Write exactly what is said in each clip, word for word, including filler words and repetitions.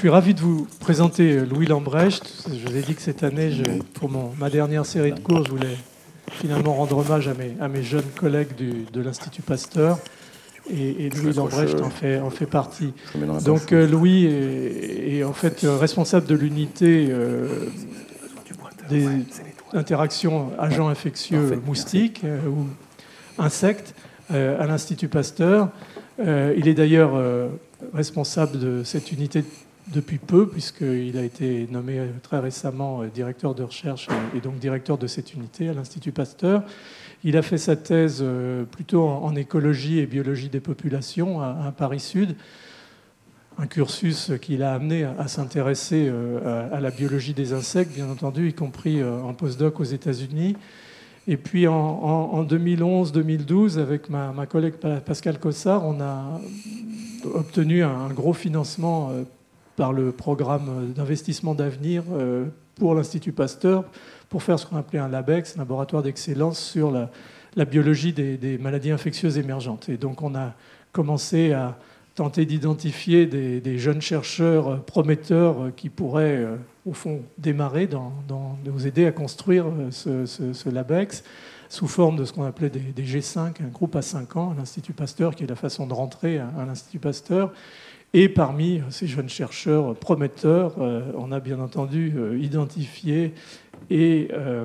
suis ravi de vous présenter Louis Lambrecht. Je vous ai dit que cette année, je, pour mon, ma dernière série de cours, je voulais finalement rendre hommage à mes, à mes jeunes collègues du, de l'Institut Pasteur. Et, et Louis Lambrecht en fait, en fait partie. Donc euh, Louis est, est en fait responsable de l'unité euh, des interactions agents infectieux moustiques euh, ou insectes euh, à l'Institut Pasteur. Euh, il est d'ailleurs euh, responsable de cette unité depuis peu, puisqu'il a été nommé très récemment directeur de recherche et donc directeur de cette unité à l'Institut Pasteur. Il a fait sa thèse plutôt en écologie et biologie des populations à Paris-Sud, un cursus qui l'a amené à s'intéresser à la biologie des insectes, bien entendu, y compris en postdoc aux États-Unis. Et puis en, en, en deux mille onze deux mille douze, avec ma, ma collègue Pascal Cossard, on a obtenu un gros financement par le programme d'investissement d'avenir pour l'Institut Pasteur pour faire ce qu'on appelait un LabEx, un laboratoire d'excellence sur la, la biologie des, des maladies infectieuses émergentes. Et donc on a commencé à tenter d'identifier des, des jeunes chercheurs prometteurs qui pourraient, au fond, démarrer, dans, dans, nous aider à construire ce, ce, ce LabEx sous forme de ce qu'on appelait des, des G cinq, un groupe à cinq ans à l'Institut Pasteur, qui est la façon de rentrer à, à l'Institut Pasteur. Et parmi ces jeunes chercheurs prometteurs, on a bien entendu identifié et, euh,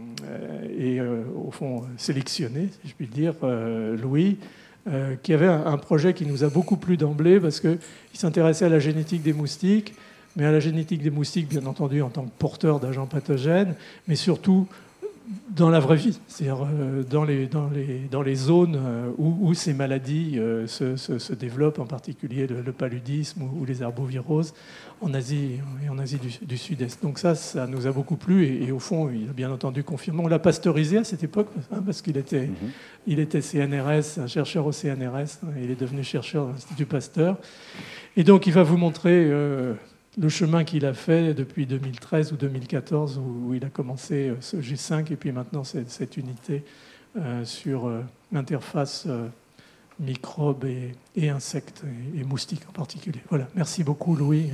et euh, au fond sélectionné, si je puis dire, euh, Louis, euh, qui avait un, un projet qui nous a beaucoup plu d'emblée parce qu'il s'intéressait à la génétique des moustiques, mais à la génétique des moustiques, bien entendu, en tant que porteur d'agents pathogènes, mais surtout dans la vraie vie, c'est-à-dire dans les, dans les, dans les zones où, où ces maladies se, se, se développent, en particulier le, le paludisme ou, ou les arboviroses en Asie et en Asie du, du Sud-Est. Donc ça, ça nous a beaucoup plu et, et au fond, il a bien entendu confirmé. On l'a pasteurisé à cette époque hein, parce qu'il était, mm-hmm. il était C N R S, un chercheur au C N R S, il est devenu chercheur à l'Institut Pasteur. Et donc, il va vous montrer euh, le chemin qu'il a fait depuis deux mille treize ou deux mille quatorze, où il a commencé ce G cinq et puis maintenant cette, cette unité euh, sur euh, l'interface euh, microbes et, et insectes et, et moustiques en particulier. Voilà, merci beaucoup Louis.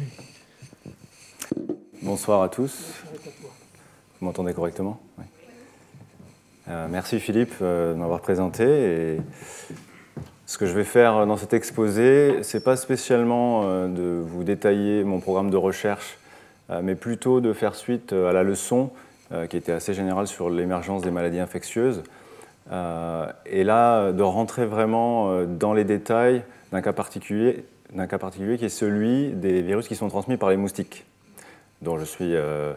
Bonsoir à tous. Vous m'entendez correctement ? Oui. Euh, merci Philippe euh, de m'avoir présenté. Et ce que je vais faire dans cet exposé, ce n'est pas spécialement de vous détailler mon programme de recherche, mais plutôt de faire suite à la leçon qui était assez générale sur l'émergence des maladies infectieuses. Et là, de rentrer vraiment dans les détails d'un cas particulier, d'un cas particulier qui est celui des virus qui sont transmis par les moustiques, dont je suis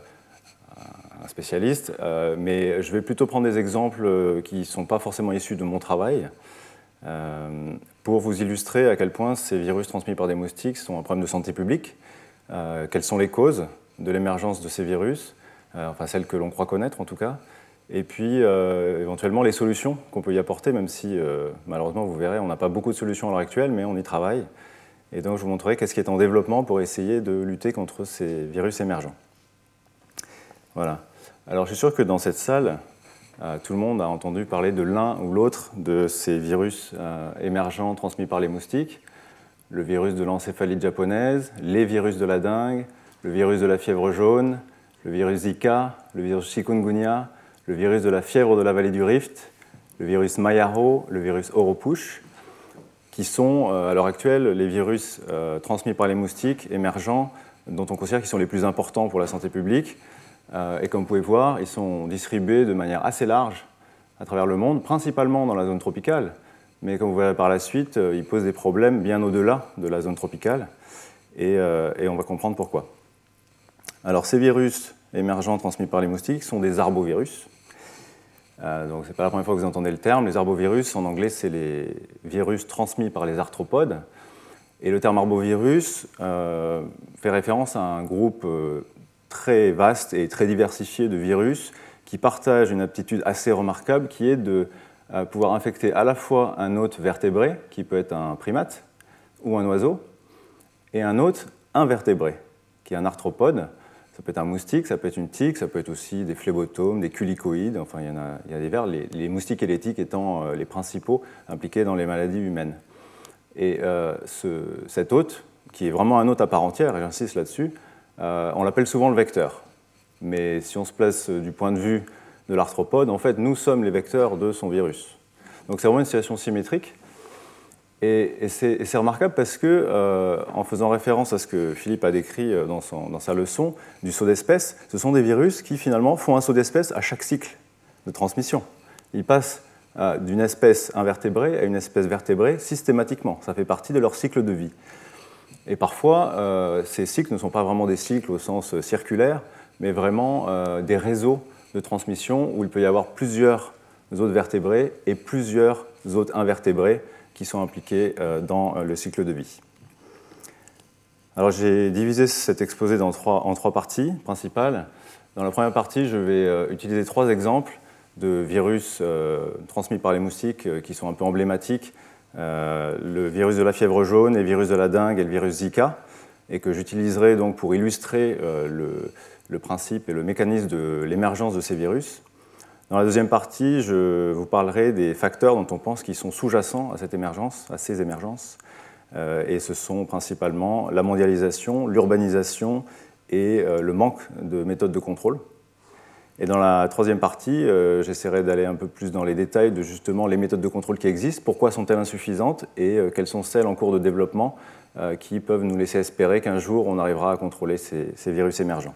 un spécialiste. Mais je vais plutôt prendre des exemples qui ne sont pas forcément issus de mon travail, Euh, pour vous illustrer à quel point ces virus transmis par des moustiques sont un problème de santé publique, euh, quelles sont les causes de l'émergence de ces virus, euh, enfin celles que l'on croit connaître en tout cas, et puis euh, éventuellement les solutions qu'on peut y apporter, même si euh, malheureusement vous verrez, on n'a pas beaucoup de solutions à l'heure actuelle, mais on y travaille. Et donc je vous montrerai qu'est-ce qui est en développement pour essayer de lutter contre ces virus émergents. Voilà. Alors je suis sûr que dans cette salle, Euh, tout le monde a entendu parler de l'un ou l'autre de ces virus euh, émergents transmis par les moustiques. Le virus de l'encéphalite japonaise, les virus de la dengue, le virus de la fièvre jaune, le virus Zika, le virus chikungunya, le virus de la fièvre de la vallée du Rift, le virus Mayaro, le virus Oropush, qui sont euh, à l'heure actuelle les virus euh, transmis par les moustiques émergents dont on considère qu'ils sont les plus importants pour la santé publique. Et comme vous pouvez voir, ils sont distribués de manière assez large à travers le monde, principalement dans la zone tropicale. Mais comme vous verrez par la suite, ils posent des problèmes bien au-delà de la zone tropicale. Et, euh, et on va comprendre pourquoi. Alors ces virus émergents transmis par les moustiques sont des arbovirus. Euh, donc ce n'est pas la première fois que vous entendez le terme. Les arbovirus, en anglais, c'est les virus transmis par les arthropodes. Et le terme arbovirus euh, fait référence à un groupe euh, très vaste et très diversifié de virus qui partagent une aptitude assez remarquable qui est de euh, pouvoir infecter à la fois un hôte vertébré, qui peut être un primate ou un oiseau, et un hôte invertébré, qui est un arthropode. Ça peut être un moustique, ça peut être une tique, ça peut être aussi des phlébotomes, des culicoïdes, enfin il y en a, il y a des vers, les, les moustiques et les tiques étant euh, les principaux impliqués dans les maladies humaines. Et euh, ce, cet hôte, qui est vraiment un hôte à part entière, et j'insiste là-dessus, euh, on l'appelle souvent le vecteur. Mais si on se place du point de vue de l'arthropode, en fait, nous sommes les vecteurs de son virus. Donc c'est vraiment une situation symétrique. Et, et c'est remarquable parce que, euh, en faisant référence à ce que Philippe a décrit dans, son, dans sa leçon du saut d'espèce, ce sont des virus qui finalement font un saut d'espèce à chaque cycle de transmission. Ils passent euh, d'une espèce invertébrée à une espèce vertébrée systématiquement. Ça fait partie de leur cycle de vie. Et parfois, euh, ces cycles ne sont pas vraiment des cycles au sens circulaire, mais vraiment euh, des réseaux de transmission où il peut y avoir plusieurs hôtes vertébrés et plusieurs hôtes invertébrés qui sont impliqués dans le cycle de vie. Alors j'ai divisé cet exposé dans trois, en trois parties principales. Dans la première partie, je vais utiliser trois exemples de virus euh, transmis par les moustiques euh, qui sont un peu emblématiques. Euh, le virus de la fièvre jaune, le virus de la dengue et le virus Zika, et que j'utiliserai donc pour illustrer euh, le, le principe et le mécanisme de l'émergence de ces virus. Dans la deuxième partie, je vous parlerai des facteurs dont on pense qu'ils sont sous-jacents à cette émergence, à ces émergences. Euh, et ce sont principalement la mondialisation, l'urbanisation et euh, le manque de méthodes de contrôle. Et dans la troisième partie, euh, j'essaierai d'aller un peu plus dans les détails de justement les méthodes de contrôle qui existent, pourquoi sont-elles insuffisantes et euh, quelles sont celles en cours de développement euh, qui peuvent nous laisser espérer qu'un jour on arrivera à contrôler ces, ces virus émergents.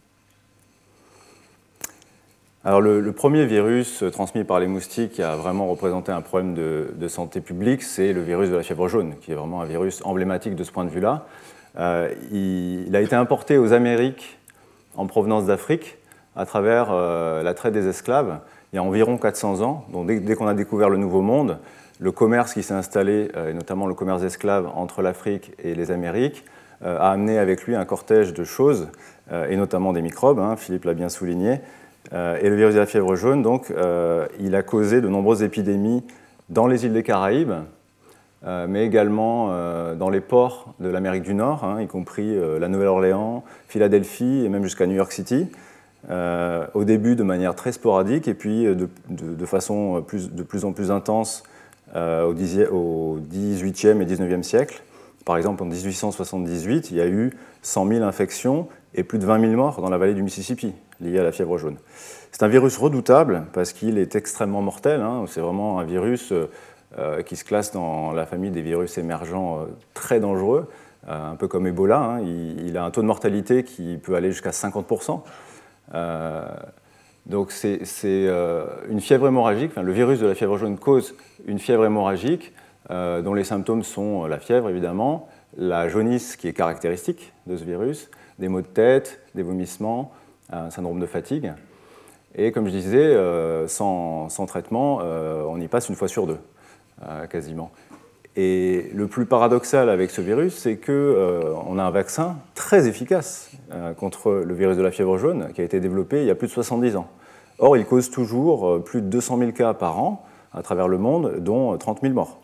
Alors le, le premier virus transmis par les moustiques qui a vraiment représenté un problème de, de santé publique, c'est le virus de la fièvre jaune, qui est vraiment un virus emblématique de ce point de vue-là. Euh, il, il a été importé aux Amériques en provenance d'Afrique à travers euh, la traite des esclaves il y a environ quatre cents ans. Donc dès, dès qu'on a découvert le Nouveau Monde, le commerce qui s'est installé, euh, et notamment le commerce d'esclaves entre l'Afrique et les Amériques, euh, a amené avec lui un cortège de choses, euh, et notamment des microbes, hein, Philippe l'a bien souligné. Euh, et le virus de la fièvre jaune, donc, euh, il a causé de nombreuses épidémies dans les îles des Caraïbes, euh, mais également euh, dans les ports de l'Amérique du Nord, hein, y compris euh, la Nouvelle-Orléans, Philadelphie et même jusqu'à New York City, euh, au début de manière très sporadique et puis de, de, de façon plus, de plus en plus intense euh, au, au dix-huitième et dix-neuvième siècle. Par exemple, en mille huit cent soixante-dix-huit, il y a eu cent mille infections et plus de vingt mille morts dans la vallée du Mississippi liées à la fièvre jaune. C'est un virus redoutable parce qu'il est extrêmement mortel. Hein. C'est vraiment un virus euh, qui se classe dans la famille des virus émergents euh, très dangereux, euh, un peu comme Ebola. Hein. Il, il a un taux de mortalité qui peut aller jusqu'à cinquante pour cent. Euh, donc c'est euh, une fièvre hémorragique. Enfin, le virus de la fièvre jaune cause une fièvre hémorragique euh, dont les symptômes sont la fièvre, évidemment, la jaunisse qui est caractéristique de ce virus, des maux de tête, des vomissements, un syndrome de fatigue. Et comme je disais, euh, sans, sans traitement, euh, on y passe une fois sur deux, euh, quasiment. Et le plus paradoxal avec ce virus, c'est qu'on euh, a un vaccin très efficace euh, contre le virus de la fièvre jaune qui a été développé il y a plus de soixante-dix ans. Or, il cause toujours euh, plus de deux cent mille cas par an à travers le monde, dont trente mille morts.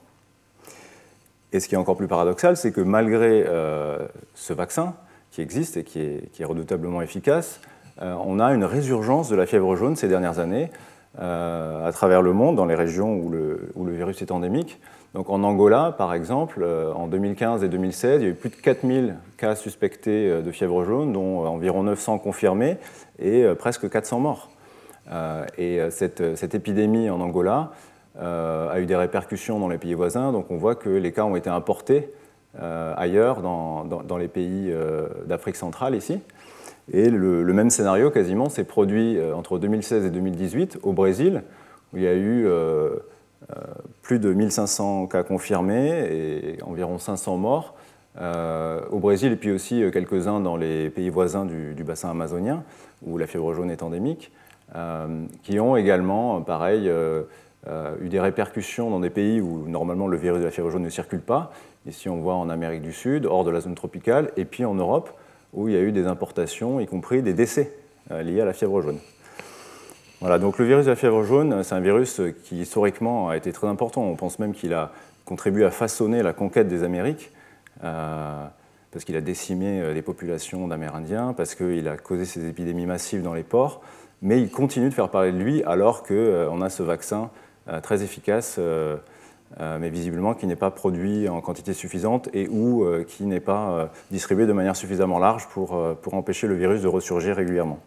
Et ce qui est encore plus paradoxal, c'est que malgré euh, ce vaccin qui existe et qui est, qui est redoutablement efficace, euh, on a une résurgence de la fièvre jaune ces dernières années euh, à travers le monde, dans les régions où le, où le virus est endémique. Donc en Angola, par exemple, euh, en deux mille quinze et deux mille seize, il y a eu plus de quatre mille cas suspectés de fièvre jaune, dont environ neuf cents confirmés et euh, presque quatre cents morts. Euh, et cette, cette épidémie en Angola euh, a eu des répercussions dans les pays voisins, donc on voit que les cas ont été importés euh, ailleurs, dans, dans, dans les pays euh, d'Afrique centrale ici. Et le, le même scénario quasiment s'est produit euh, entre deux mille seize et deux mille dix-huit au Brésil, où il y a eu euh, euh, plus de mille cinq cents cas confirmés et environ cinq cents morts euh, au Brésil, et puis aussi quelques-uns dans les pays voisins du, du bassin amazonien, où la fièvre jaune est endémique, euh, qui ont également, pareil, euh, euh, eu des répercussions dans des pays où normalement le virus de la fièvre jaune ne circule pas. Ici, on voit en Amérique du Sud, hors de la zone tropicale, et puis en Europe, où il y a eu des importations, y compris des décès euh, liés à la fièvre jaune. Voilà, donc le virus de la fièvre jaune, c'est un virus qui historiquement a été très important. On pense même qu'il a contribué à façonner la conquête des Amériques, euh, parce qu'il a décimé les populations d'Amérindiens, parce qu'il a causé ces épidémies massives dans les ports, mais il continue de faire parler de lui alors qu'on euh, a ce vaccin euh, très efficace euh, euh, mais visiblement qui n'est pas produit en quantité suffisante et ou euh, qui n'est pas euh, distribué de manière suffisamment large pour, euh, pour empêcher le virus de ressurgir régulièrement.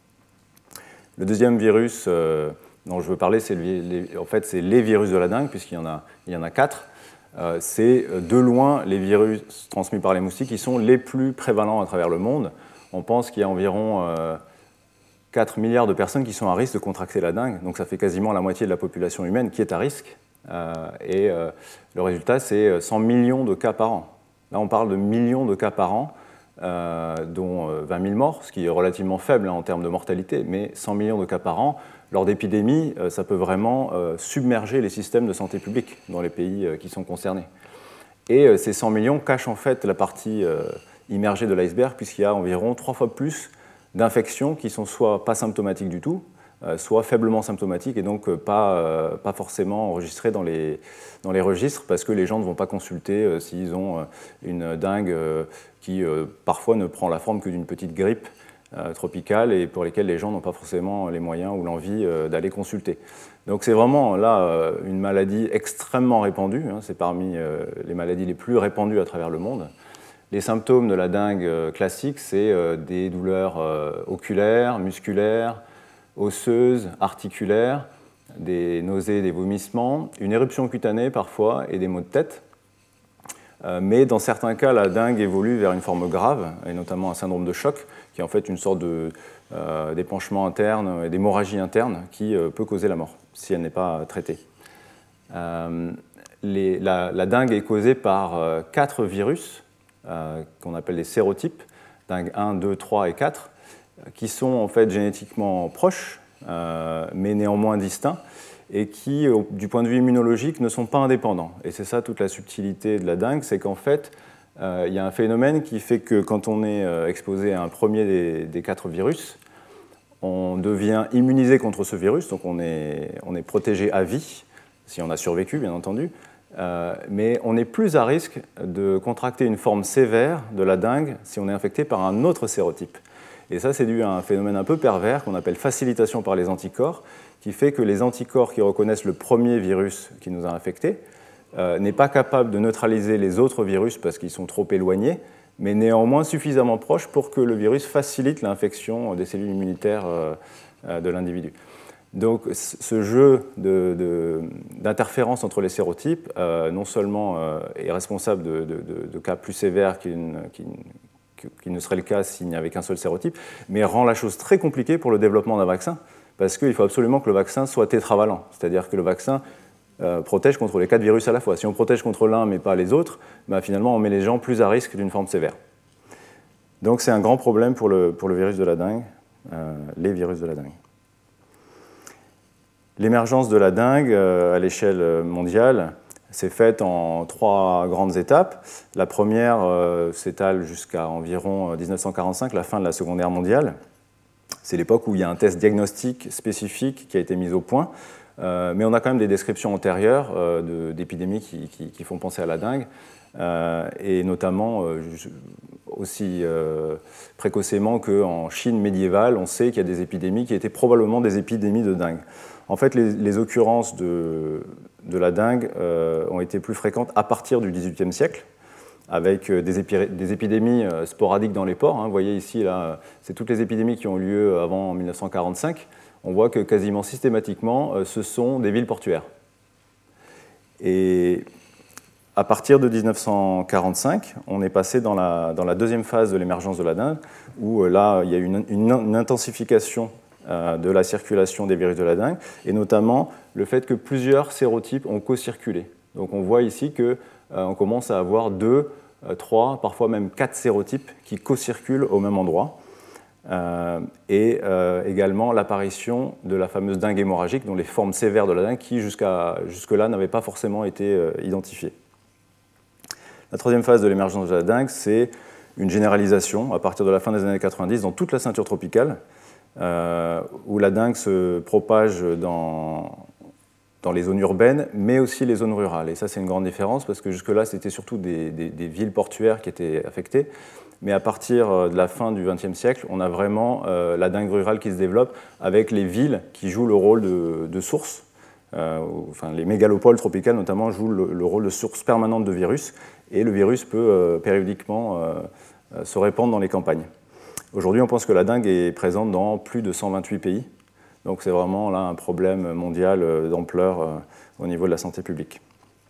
Le deuxième virus euh, dont je veux parler, c'est le, en fait, c'est les virus de la dengue, puisqu'il y en a, il y en a quatre. Euh, c'est de loin les virus transmis par les moustiques qui sont les plus prévalents à travers le monde. On pense qu'il y a environ euh, quatre milliards de personnes qui sont à risque de contracter la dengue, donc ça fait quasiment la moitié de la population humaine qui est à risque. Euh, et euh, le résultat, c'est cent millions de cas par an. Là, on parle de millions de cas par an, euh, dont vingt mille morts, ce qui est relativement faible hein, en termes de mortalité, mais cent millions de cas par an. Lors d'épidémies, euh, ça peut vraiment euh, submerger les systèmes de santé publique dans les pays euh, qui sont concernés. Et euh, ces cent millions cachent en fait la partie euh, immergée de l'iceberg, puisqu'il y a environ trois fois plus d'infections qui sont soit pas symptomatiques du tout, euh, soit faiblement symptomatiques et donc euh, pas, euh, pas forcément enregistrées dans les, dans les registres parce que les gens ne vont pas consulter euh, s'ils ont euh, une dengue euh, qui euh, parfois ne prend la forme que d'une petite grippe euh, tropicale et pour lesquelles les gens n'ont pas forcément les moyens ou l'envie euh, d'aller consulter. Donc c'est vraiment là euh, une maladie extrêmement répandue, hein, c'est parmi euh, les maladies les plus répandues à travers le monde. Les symptômes de la dengue classique, c'est des douleurs oculaires, musculaires, osseuses, articulaires, des nausées, des vomissements, une éruption cutanée parfois et des maux de tête. Mais dans certains cas, la dengue évolue vers une forme grave, et notamment un syndrome de choc, qui est en fait une sorte de, euh, d'épanchement interne et d'hémorragie interne qui euh, peut causer la mort si elle n'est pas traitée. Euh, les, la, la dengue est causée par euh, quatre virus, Euh, qu'on appelle les sérotypes, dengue un, deux, trois et quatre, qui sont en fait génétiquement proches, euh, mais néanmoins distincts, et qui, au, du point de vue immunologique, ne sont pas indépendants. Et c'est ça toute la subtilité de la dengue, c'est qu'en fait, euh, il y a un phénomène qui fait que quand on est euh, exposé à un premier des, des quatre virus, on devient immunisé contre ce virus, donc on est, on est protégé à vie, si on a survécu, bien entendu. Euh, mais on est plus à risque de contracter une forme sévère de la dengue si on est infecté par un autre sérotype. Et ça, c'est dû à un phénomène un peu pervers qu'on appelle facilitation par les anticorps, qui fait que les anticorps qui reconnaissent le premier virus qui nous a infectés euh, n'est pas capable de neutraliser les autres virus parce qu'ils sont trop éloignés, mais néanmoins suffisamment proches pour que le virus facilite l'infection des cellules immunitaires euh, euh, de l'individu. Donc ce jeu de, de, d'interférence entre les sérotypes, euh, non seulement euh, est responsable de, de, de, de cas plus sévères qui, qui, qui ne serait le cas s'il n'y avait qu'un seul sérotype, mais rend la chose très compliquée pour le développement d'un vaccin, parce qu'il faut absolument que le vaccin soit tétravalent, c'est-à-dire que le vaccin euh, protège contre les quatre virus à la fois. Si on protège contre l'un mais pas les autres, bah, finalement on met les gens plus à risque d'une forme sévère. Donc c'est un grand problème pour le, pour le virus de la dengue, euh, les virus de la dengue. L'émergence de la dengue euh, à l'échelle mondiale s'est faite en trois grandes étapes. La première euh, s'étale jusqu'à environ dix-neuf cent quarante-cinq, la fin de la Seconde Guerre mondiale. C'est l'époque où il y a un test diagnostique spécifique qui a été mis au point, euh, mais on a quand même des descriptions antérieures euh, de, d'épidémies qui, qui, qui font penser à la dengue, euh, et notamment euh, aussi euh, précocement qu'en Chine médiévale, on sait qu'il y a des épidémies qui étaient probablement des épidémies de dengue. En fait, les, les occurrences de, de la dengue euh, ont été plus fréquentes à partir du dix-huitième siècle, avec des, épi- des épidémies sporadiques dans les ports. Hein. Vous voyez ici, là, c'est toutes les épidémies qui ont eu lieu avant mille neuf cent quarante-cinq. On voit que quasiment systématiquement, euh, ce sont des villes portuaires. Et à partir de dix-neuf cent quarante-cinq, on est passé dans la, dans la deuxième phase de l'émergence de la dengue, où euh, là, il y a eu une, une, une intensification de la circulation des virus de la dengue, et notamment le fait que plusieurs sérotypes ont co-circulé. Donc on voit ici qu'on euh, commence à avoir deux, euh, trois, parfois même quatre sérotypes qui co-circulent au même endroit, euh, et euh, également l'apparition de la fameuse dengue hémorragique, dont les formes sévères de la dengue qui jusqu'à, jusque-là n'avaient pas forcément été euh, identifiées. La troisième phase de l'émergence de la dengue, c'est une généralisation à partir de la fin des années quatre-vingt-dix dans toute la ceinture tropicale, Euh, où la dengue se propage dans, dans les zones urbaines, mais aussi les zones rurales. Et ça, c'est une grande différence, parce que jusque-là, c'était surtout des, des, des villes portuaires qui étaient affectées. Mais à partir de la fin du vingtième siècle, on a vraiment euh, la dengue rurale qui se développe, avec les villes qui jouent le rôle de, de source Euh, enfin, les mégalopoles tropicales, notamment, jouent le, le rôle de source permanente de virus, et le virus peut euh, périodiquement euh, se répandre dans les campagnes. Aujourd'hui, on pense que la dengue est présente dans plus de cent vingt-huit pays, donc c'est vraiment là un problème mondial euh, d'ampleur euh, au niveau de la santé publique.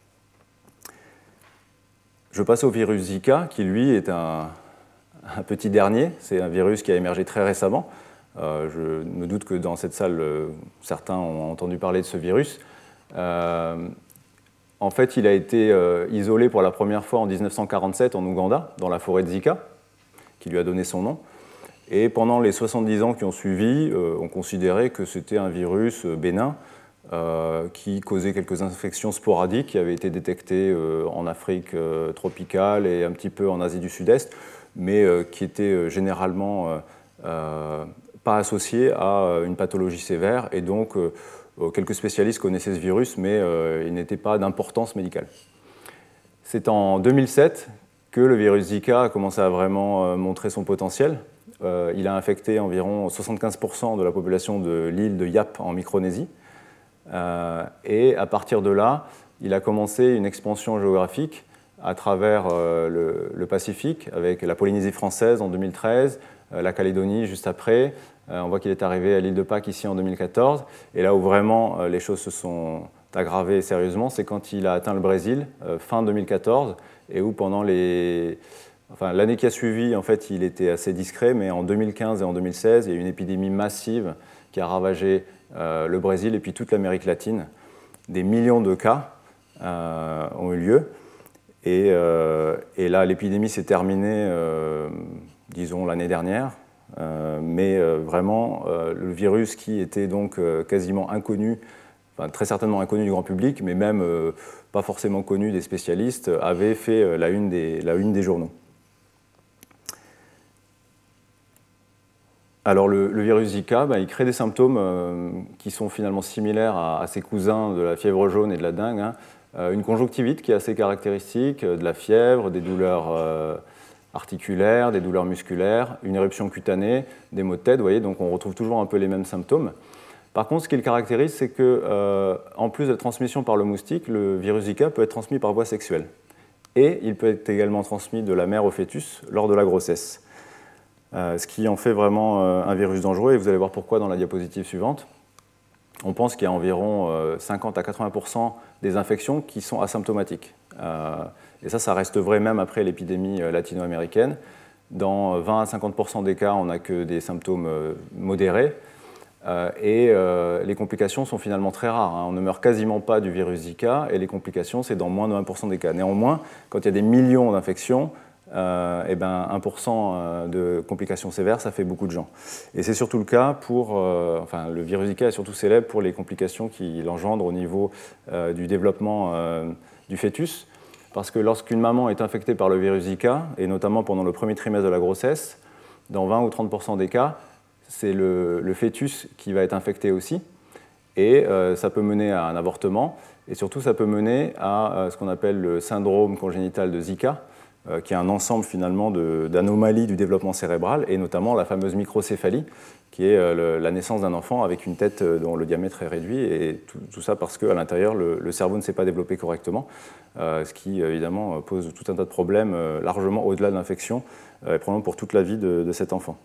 Je passe au virus Zika, qui lui est un, un petit dernier. C'est un virus qui a émergé très récemment. Euh, je me doute que dans cette salle, euh, certains ont entendu parler de ce virus. Euh, en fait, il a été euh, isolé pour la première fois en mille neuf cent quarante-sept en Ouganda, dans la forêt de Zika, qui lui a donné son nom. Et pendant les soixante-dix ans qui ont suivi, euh, on considérait que c'était un virus bénin, Euh, qui causait quelques infections sporadiques qui avaient été détectées euh, en Afrique euh, tropicale et un petit peu en Asie du Sud-Est, mais euh, qui étaient euh, généralement euh, euh, pas associées à une pathologie sévère. Et donc, euh, quelques spécialistes connaissaient ce virus, mais euh, il n'était pas d'importance médicale. C'est en deux mille sept que le virus Zika a commencé à vraiment euh, montrer son potentiel. Euh, il a infecté environ soixante-quinze pour cent de la population de l'île de Yap en Micronésie. Euh, et à partir de là, il a commencé une expansion géographique à travers euh, le, le Pacifique, avec la Polynésie française en deux mille treize, euh, la Calédonie juste après. Euh, on voit qu'il est arrivé à l'île de Pâques ici en deux mille quatorze. Et là où vraiment euh, les choses se sont aggravées sérieusement, c'est quand il a atteint le Brésil, euh, fin deux mille quatorze, et où pendant les... Enfin, l'année qui a suivi, en fait, il était assez discret, mais en deux mille quinze et en deux mille seize, il y a eu une épidémie massive qui a ravagé Euh, le Brésil et puis toute l'Amérique latine. Des millions de cas euh, ont eu lieu. Et, euh, et là, l'épidémie s'est terminée, euh, disons, l'année dernière. Euh, mais euh, vraiment, euh, le virus qui était donc euh, quasiment inconnu, enfin, très certainement inconnu du grand public, mais même euh, pas forcément connu des spécialistes, avait fait euh, la une des, la une des journaux. Alors le, le virus Zika, ben, il crée des symptômes euh, qui sont finalement similaires à, à ses cousins de la fièvre jaune et de la dengue. Hein. Euh, une conjonctivite qui est assez caractéristique, euh, de la fièvre, des douleurs euh, articulaires, des douleurs musculaires, une éruption cutanée, des maux de tête, vous voyez, donc on retrouve toujours un peu les mêmes symptômes. Par contre, ce qui le caractérise, c'est que, euh, en plus de la transmission par le moustique, le virus Zika peut être transmis par voie sexuelle. Et il peut être également transmis de la mère au fœtus lors de la grossesse. Euh, ce qui en fait vraiment euh, un virus dangereux, et vous allez voir pourquoi dans la diapositive suivante. On pense qu'il y a environ euh, cinquante à quatre-vingts pour cent des infections qui sont asymptomatiques. Euh, et ça, ça reste vrai même après l'épidémie euh, latino-américaine. Dans vingt à cinquante pour cent des cas, on n'a que des symptômes euh, modérés. Euh, et euh, les complications sont finalement très rares. Hein. On ne meurt quasiment pas du virus Zika, et les complications, c'est dans moins de vingt pour cent des cas. Néanmoins, quand il y a des millions d'infections, Euh, et ben un pour cent de complications sévères, ça fait beaucoup de gens. Et c'est surtout le cas pour... Euh, enfin, le virus Zika est surtout célèbre pour les complications qu'il engendre au niveau euh, du développement euh, du fœtus, parce que lorsqu'une maman est infectée par le virus Zika, et notamment pendant le premier trimestre de la grossesse, dans vingt ou trente pour cent des cas, c'est le, le fœtus qui va être infecté aussi, et euh, ça peut mener à un avortement, et surtout ça peut mener à euh, ce qu'on appelle le syndrome congénital de Zika, Euh, qui est un ensemble finalement d'anomalies du développement cérébral, et notamment la fameuse microcéphalie, qui est euh, le, la naissance d'un enfant avec une tête euh, dont le diamètre est réduit, et tout, tout ça parce qu'à l'intérieur, le, le cerveau ne s'est pas développé correctement, euh, ce qui évidemment pose tout un tas de problèmes euh, largement au-delà de l'infection, euh, et probablement pour toute la vie de, de cet enfant.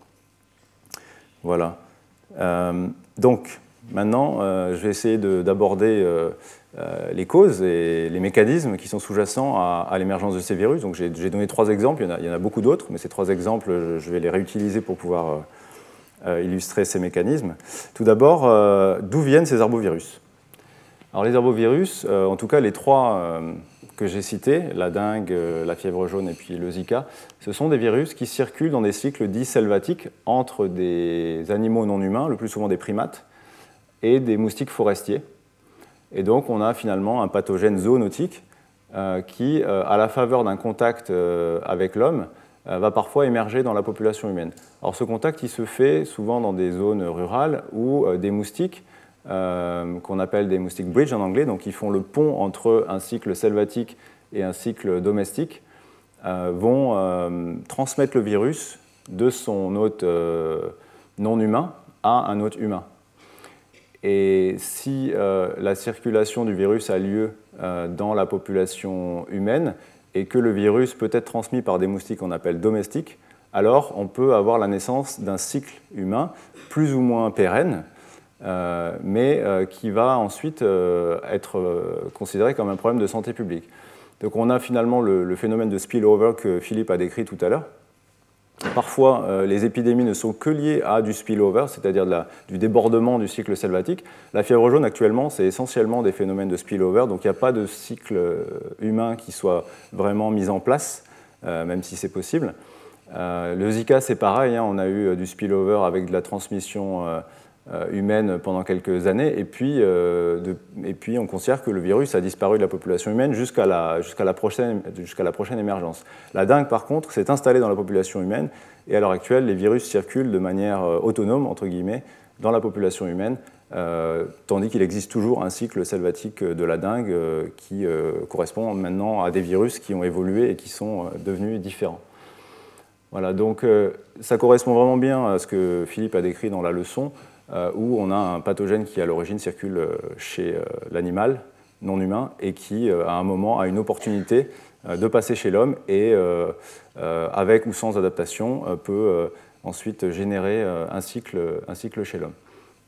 Voilà. Euh, donc, maintenant, euh, je vais essayer d'aborder euh, euh, les causes et les mécanismes qui sont sous-jacents à, à l'émergence de ces virus. Donc, j'ai donné trois exemples, il y en a, il y en a beaucoup d'autres, mais ces trois exemples, je, je vais les réutiliser pour pouvoir euh, euh, illustrer ces mécanismes. Tout d'abord, euh, d'où viennent ces arbovirus? Alors, les arbovirus, euh, en tout cas les trois euh, que j'ai cités, la dengue, euh, la fièvre jaune et puis le Zika, ce sont des virus qui circulent dans des cycles dits selvatiques entre des animaux non humains, le plus souvent des primates, et des moustiques forestiers. Et donc, on a finalement un pathogène zoonotique euh, qui, euh, à la faveur d'un contact euh, avec l'homme, euh, va parfois émerger dans la population humaine. Alors, ce contact, il se fait souvent dans des zones rurales où euh, des moustiques, euh, qu'on appelle des moustiques bridge en anglais, donc ils font le pont entre un cycle selvatique et un cycle domestique, euh, vont euh, transmettre le virus de son hôte euh, non humain à un hôte humain. Et si euh, la circulation du virus a lieu euh, dans la population humaine et que le virus peut être transmis par des moustiques qu'on appelle domestiques, alors on peut avoir la naissance d'un cycle humain plus ou moins pérenne, euh, mais euh, qui va ensuite euh, être euh, considéré comme un problème de santé publique. Donc on a finalement le, le phénomène de spillover que Philippe a décrit tout à l'heure. Parfois, euh, les épidémies ne sont que liées à du spillover, c'est-à-dire de la, du débordement du cycle selvatique. La fièvre jaune, actuellement, c'est essentiellement des phénomènes de spillover, donc il n'y a pas de cycle humain qui soit vraiment mis en place, euh, même si c'est possible. Euh, le Zika, c'est pareil, hein, on a eu du spillover avec de la transmission euh, humaine pendant quelques années, et puis, euh, de, et puis on considère que le virus a disparu de la population humaine jusqu'à la, jusqu'à la, prochaine, jusqu'à la prochaine émergence. La dengue, par contre, s'est installée dans la population humaine, et à l'heure actuelle, les virus circulent de manière autonome, entre guillemets, dans la population humaine, euh, tandis qu'il existe toujours un cycle selvatique de la dengue euh, qui euh, correspond maintenant à des virus qui ont évolué et qui sont euh, devenus différents. Voilà, donc euh, ça correspond vraiment bien à ce que Philippe a décrit dans la leçon, Euh, où on a un pathogène qui, à l'origine, circule chez euh, l'animal non humain et qui, euh, à un moment, a une opportunité euh, de passer chez l'homme et, euh, euh, avec ou sans adaptation, euh, peut euh, ensuite générer euh, un, cycle, un cycle chez l'homme.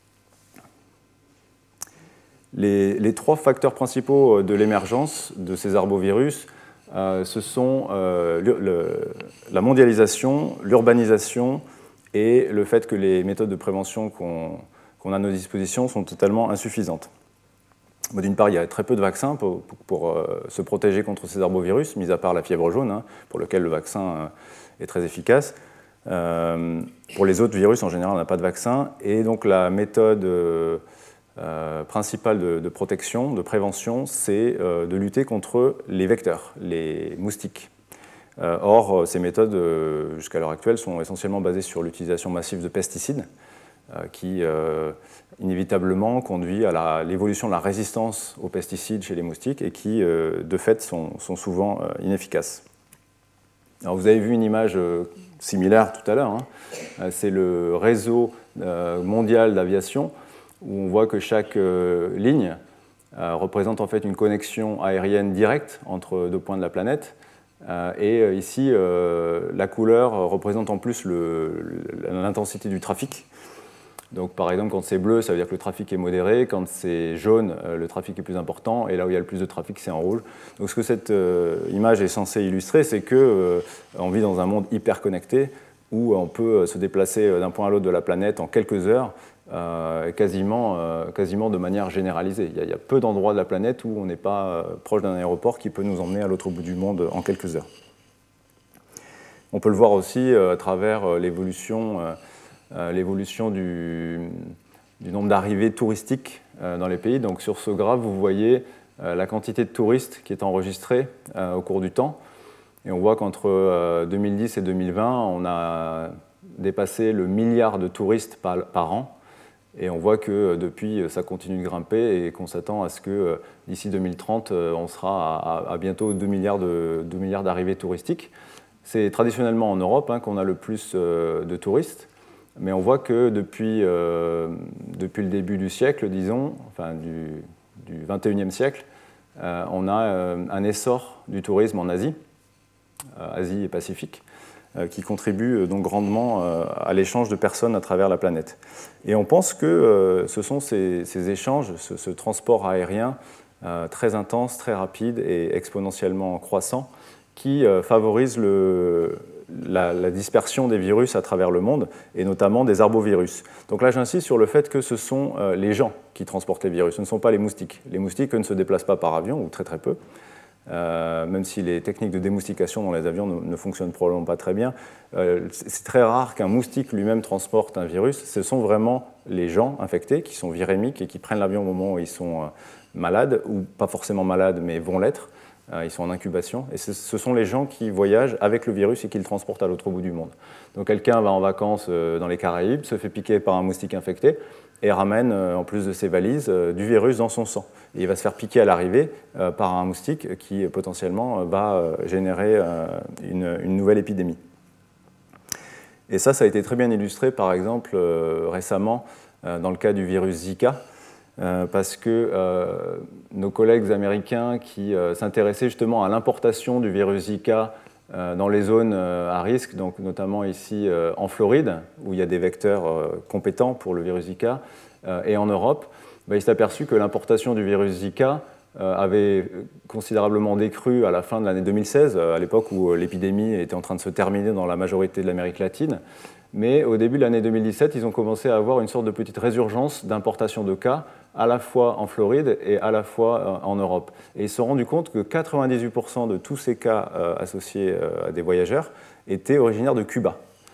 Les, les trois facteurs principaux de l'émergence de ces arbovirus, euh, ce sont euh, le, le, la mondialisation, l'urbanisation, et le fait que les méthodes de prévention qu'on qu'on a à nos dispositions sont totalement insuffisantes. D'une part, il y a très peu de vaccins pour, pour, pour euh, se protéger contre ces arbovirus, mis à part la fièvre jaune, hein, pour lequel le vaccin euh, est très efficace. Euh, pour les autres virus, en général, on n'a pas de vaccin. Et donc, la méthode euh, euh, principale de, de protection, de prévention, c'est euh, de lutter contre les vecteurs, les moustiques. Or, ces méthodes, jusqu'à l'heure actuelle, sont essentiellement basées sur l'utilisation massive de pesticides, qui euh, inévitablement conduit à l'évolution de la résistance aux pesticides chez les moustiques et qui, euh, de fait, sont, sont souvent euh, inefficaces. Alors, vous avez vu une image euh, similaire tout à l'heure, hein. C'est le réseau euh, mondial d'aviation, où on voit que chaque euh, ligne euh, représente en fait une connexion aérienne directe entre deux points de la planète. Euh, et euh, ici, euh, la couleur représente en plus l'intensité du trafic. Donc, par exemple, quand c'est bleu, ça veut dire que le trafic est modéré. Quand c'est jaune, euh, le trafic est plus important. Et là où il y a le plus de trafic, c'est en rouge. Donc, ce que cette euh, image est censée illustrer, c'est qu'on euh, vit dans un monde hyper connecté où on peut se déplacer d'un point à l'autre de la planète en quelques heures, euh, quasiment, euh, quasiment de manière généralisée. Il y a, il y a peu d'endroits de la planète où on n'est pas euh, proche d'un aéroport qui peut nous emmener à l'autre bout du monde en quelques heures. On peut le voir aussi euh, à travers euh, l'évolution euh, Euh, l'évolution du, du nombre d'arrivées touristiques euh, dans les pays. Donc, sur ce graphe, vous voyez euh, la quantité de touristes qui est enregistrée euh, au cours du temps. Et on voit qu'entre euh, deux mille dix et deux mille vingt, on a dépassé le milliard de touristes par, par an. Et on voit que euh, depuis, ça continue de grimper et qu'on s'attend à ce que euh, d'ici deux mille trente, euh, on sera à, à, à bientôt deux milliards d'arrivées touristiques. C'est traditionnellement en Europe hein, qu'on a le plus euh, de touristes. Mais on voit que depuis, euh, depuis le début du siècle, disons, enfin du, du vingt et unième siècle, euh, on a euh, un essor du tourisme en Asie, euh, Asie et Pacifique, euh, qui contribue euh, donc grandement euh, à l'échange de personnes à travers la planète. Et on pense que euh, ce sont ces, ces échanges, ce, ce transport aérien euh, très intense, très rapide et exponentiellement croissant, qui euh, favorise le, la, la dispersion des virus à travers le monde, et notamment des arbovirus. Donc là, j'insiste sur le fait que ce sont euh, les gens qui transportent les virus, ce ne sont pas les moustiques. Les moustiques, eux, ne se déplacent pas par avion, ou très très peu, euh, même si les techniques de démoustication dans les avions ne, ne fonctionnent probablement pas très bien. Euh, c'est très rare qu'un moustique lui-même transporte un virus. Ce sont vraiment les gens infectés qui sont virémiques et qui prennent l'avion au moment où ils sont euh, malades, ou pas forcément malades, mais vont l'être. Ils sont en incubation, et ce sont les gens qui voyagent avec le virus et qui le transportent à l'autre bout du monde. Donc quelqu'un va en vacances dans les Caraïbes, se fait piquer par un moustique infecté, et ramène, en plus de ses valises, du virus dans son sang. Et il va se faire piquer à l'arrivée par un moustique qui, potentiellement, va générer une, une nouvelle épidémie. Et ça, ça a été très bien illustré, par exemple, récemment, dans le cas du virus Zika, euh, parce que euh, nos collègues américains qui euh, s'intéressaient justement à l'importation du virus Zika euh, dans les zones euh, à risque, donc notamment ici euh, en Floride, où il y a des vecteurs euh, compétents pour le virus Zika, euh, et en Europe, bah, il s'est aperçu que l'importation du virus Zika euh, avait considérablement décru à la fin de l'année deux mille seize, euh, à l'époque où euh, l'épidémie était en train de se terminer dans la majorité de l'Amérique latine. Mais au début de l'année deux mille dix-sept, ils ont commencé à avoir une sorte de petite résurgence d'importation de cas, à la fois en Floride et à la fois en Europe. Et ils se sont rendus compte que quatre-vingt-dix-huit pour cent de tous ces cas euh, associés euh, à des voyageurs étaient originaires de Cuba.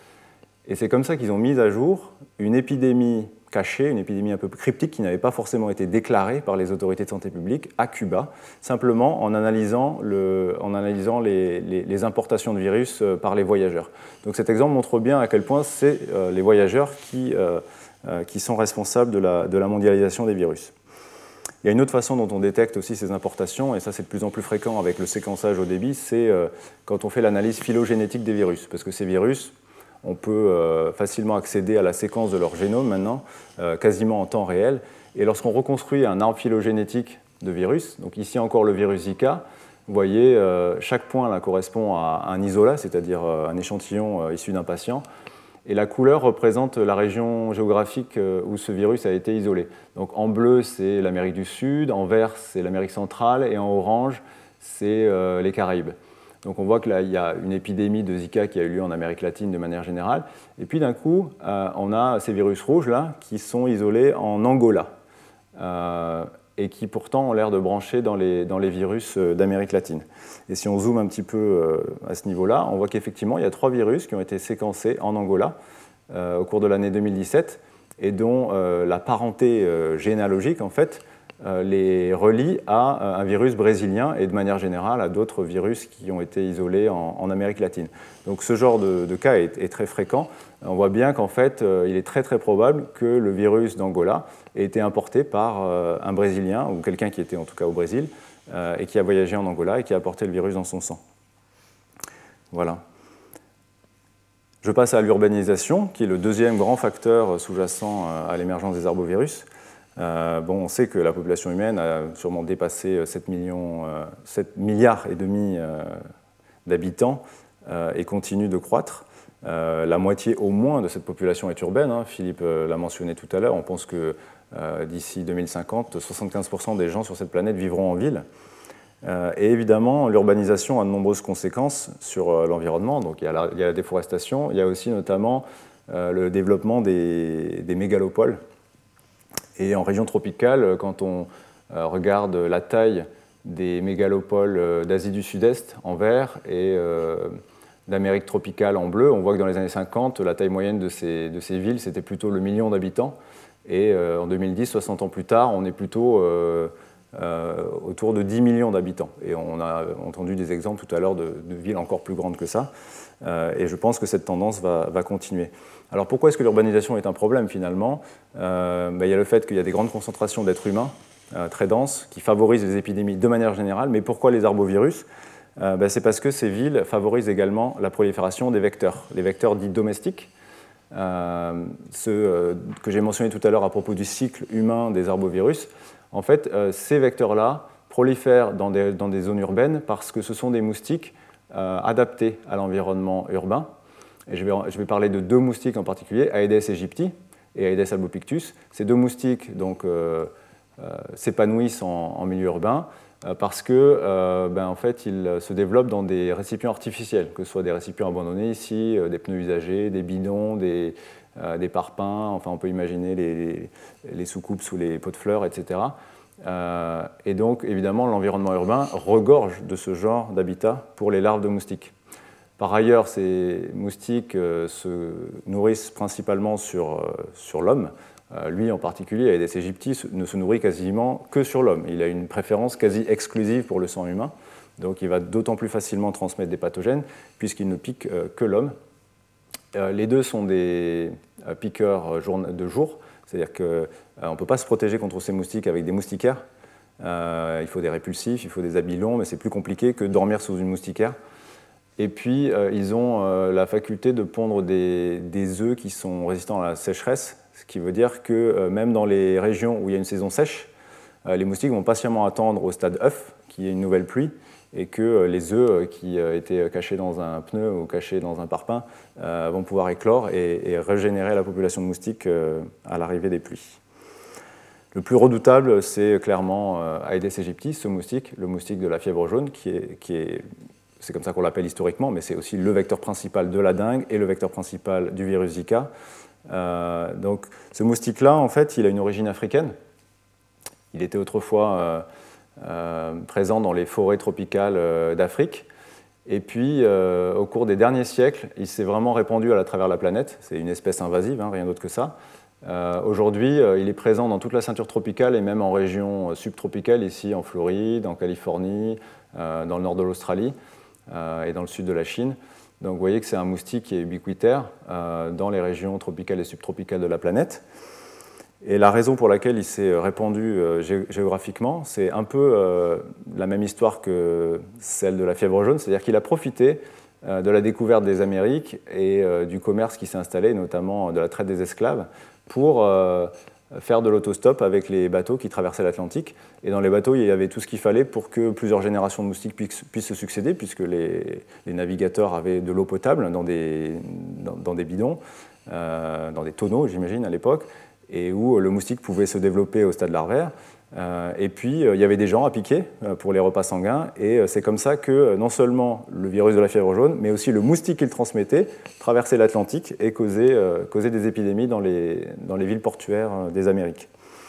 Et c'est comme ça qu'ils ont mis à jour une épidémie cachée, une épidémie un peu cryptique qui n'avait pas forcément été déclarée par les autorités de santé publique à Cuba, simplement en analysant, le, en analysant les, les, les importations de virus par les voyageurs. Donc cet exemple montre bien à quel point c'est euh, les voyageurs qui, euh, euh, qui sont responsables de la, de la mondialisation des virus. Il y a une autre façon dont on détecte aussi ces importations, et ça c'est de plus en plus fréquent avec le séquençage au débit, c'est euh, quand on fait l'analyse phylogénétique des virus, parce que ces virus, on peut euh, facilement accéder à la séquence de leur génome maintenant, euh, quasiment en temps réel. Et lorsqu'on reconstruit un arbre phylogénétique de virus, donc ici encore le virus Zika, vous voyez, euh, chaque point là, correspond à un isolat, c'est-à-dire euh, un échantillon euh, issu d'un patient, et la couleur représente la région géographique euh, où ce virus a été isolé. Donc en bleu, c'est l'Amérique du Sud, en vert, c'est l'Amérique centrale, et en orange, c'est euh, les Caraïbes. Donc on voit que là, il y a une épidémie de Zika qui a eu lieu en Amérique latine de manière générale. Et puis d'un coup, euh, on a ces virus rouges-là qui sont isolés en Angola euh, et qui pourtant ont l'air de brancher dans les, dans les virus d'Amérique latine. Et si on zoome un petit peu euh, à ce niveau-là, on voit qu'effectivement, il y a trois virus qui ont été séquencés en Angola euh, au cours de l'année deux mille dix-sept et dont euh, la parenté euh, généalogique, en fait, les relie à un virus brésilien et de manière générale à d'autres virus qui ont été isolés en, en Amérique latine. Donc ce genre de, de cas est, est très fréquent. On voit bien qu'en fait, euh, il est très très probable que le virus d'Angola ait été importé par euh, un Brésilien ou quelqu'un qui était en tout cas au Brésil euh, et qui a voyagé en Angola et qui a apporté le virus dans son sang. Voilà. Je passe à l'urbanisation, qui est le deuxième grand facteur sous-jacent à l'émergence des arbovirus. Euh, bon, on sait que la population humaine a sûrement dépassé sept millions, euh, sept milliards et demi euh, d'habitants euh, et continue de croître. Euh, la moitié au moins de cette population est urbaine, hein. Philippe euh, l'a mentionné tout à l'heure. On pense que euh, d'ici deux mille cinquante, soixante-quinze pour cent des gens sur cette planète vivront en ville. Euh, et évidemment, l'urbanisation a de nombreuses conséquences sur euh, l'environnement. Donc, il y a la, il y a la déforestation, il y a aussi notamment euh, le développement des, des mégalopoles. Et en région tropicale, quand on regarde la taille des mégalopoles d'Asie du Sud-Est en vert et d'Amérique tropicale en bleu, on voit que dans les années cinquante, la taille moyenne de ces, de ces villes, c'était plutôt le million d'habitants. Et en deux mille dix, soixante ans plus tard, on est plutôt euh, euh, autour de dix millions d'habitants. Et on a entendu des exemples tout à l'heure de, de villes encore plus grandes que ça. Euh, et je pense que cette tendance va, va continuer. Alors pourquoi est-ce que l'urbanisation est un problème finalement ? euh, ben, il y a le fait qu'il y a des grandes concentrations d'êtres humains euh, très denses qui favorisent les épidémies de manière générale, mais pourquoi les arbovirus ? euh, ben, C'est parce que ces villes favorisent également la prolifération des vecteurs, les vecteurs dits domestiques, euh, ceux euh, que j'ai mentionnés tout à l'heure à propos du cycle humain des arbovirus. En fait, euh, ces vecteurs-là prolifèrent dans des, dans des zones urbaines parce que ce sont des moustiques euh, adaptés à l'environnement urbain. Et je vais, je vais parler de deux moustiques en particulier, Aedes aegypti et Aedes albopictus. Ces deux moustiques donc, euh, euh, s'épanouissent en, en milieu urbain euh, parce que, euh, ben, en fait, ils se développent dans des récipients artificiels, que ce soit des récipients abandonnés ici, euh, des pneus usagés, des bidons, des, euh, des parpaings, enfin on peut imaginer les, les, les soucoupes sous les pots de fleurs, et cetera. Euh, et donc, évidemment, l'environnement urbain regorge de ce genre d'habitat pour les larves de moustiques. Par ailleurs, ces moustiques euh, se nourrissent principalement sur, euh, sur l'homme. Euh, lui, en particulier, Aedes aegypti, ne se nourrit quasiment que sur l'homme. Il a une préférence quasi exclusive pour le sang humain, donc il va d'autant plus facilement transmettre des pathogènes puisqu'il ne pique euh, que l'homme. Euh, les deux sont des euh, piqueurs de jour, c'est-à-dire qu'on euh, ne peut pas se protéger contre ces moustiques avec des moustiquaires. Euh, il faut des répulsifs, il faut des habits longs, mais c'est plus compliqué que de dormir sous une moustiquaire. Et puis, euh, ils ont euh, la faculté de pondre des, des œufs qui sont résistants à la sécheresse, ce qui veut dire que euh, même dans les régions où il y a une saison sèche, euh, les moustiques vont patiemment attendre au stade œuf qu'il y ait une nouvelle pluie et que euh, les œufs qui euh, étaient cachés dans un pneu ou cachés dans un parpaing euh, vont pouvoir éclore et, et régénérer la population de moustiques euh, à l'arrivée des pluies. Le plus redoutable, c'est clairement euh, Aedes aegypti, ce moustique, le moustique de la fièvre jaune, qui est, qui est c'est comme ça qu'on l'appelle historiquement, mais c'est aussi le vecteur principal de la dengue et le vecteur principal du virus Zika. Euh, donc, ce moustique-là, en fait, il a une origine africaine. Il était autrefois euh, euh, présent dans les forêts tropicales euh, d'Afrique. Et puis, euh, au cours des derniers siècles, il s'est vraiment répandu à travers la planète. C'est une espèce invasive, hein, rien d'autre que ça. Euh, Aujourd'hui, euh, il est présent dans toute la ceinture tropicale et même en région subtropicale, ici en Floride, en Californie, euh, dans le nord de l'Australie euh, et dans le sud de la Chine. Donc vous voyez que c'est un moustique qui est ubiquitaire euh, dans les régions tropicales et subtropicales de la planète. Et la raison pour laquelle il s'est répandu euh, gé géographiquement, c'est un peu euh, la même histoire que celle de la fièvre jaune, c'est-à-dire qu'il a profité euh, de la découverte des Amériques et euh, du commerce qui s'est installé, notamment de la traite des esclaves, pour euh, faire de l'autostop avec les bateaux qui traversaient l'Atlantique. Et dans les bateaux, il y avait tout ce qu'il fallait pour que plusieurs générations de moustiques puissent, puissent se succéder, puisque les, les navigateurs avaient de l'eau potable dans des, dans, dans des bidons, euh, dans des tonneaux, j'imagine, à l'époque, et où le moustique pouvait se développer au stade larvaire. Euh, et puis, euh, il y avait des gens à piquer euh, pour les repas sanguins, et euh, c'est comme ça que euh, non seulement le virus de la fièvre jaune, mais aussi le moustique qu'il transmettait, traversait l'Atlantique et causait, euh, causait des épidémies dans les, dans les villes portuaires euh, des Amériques.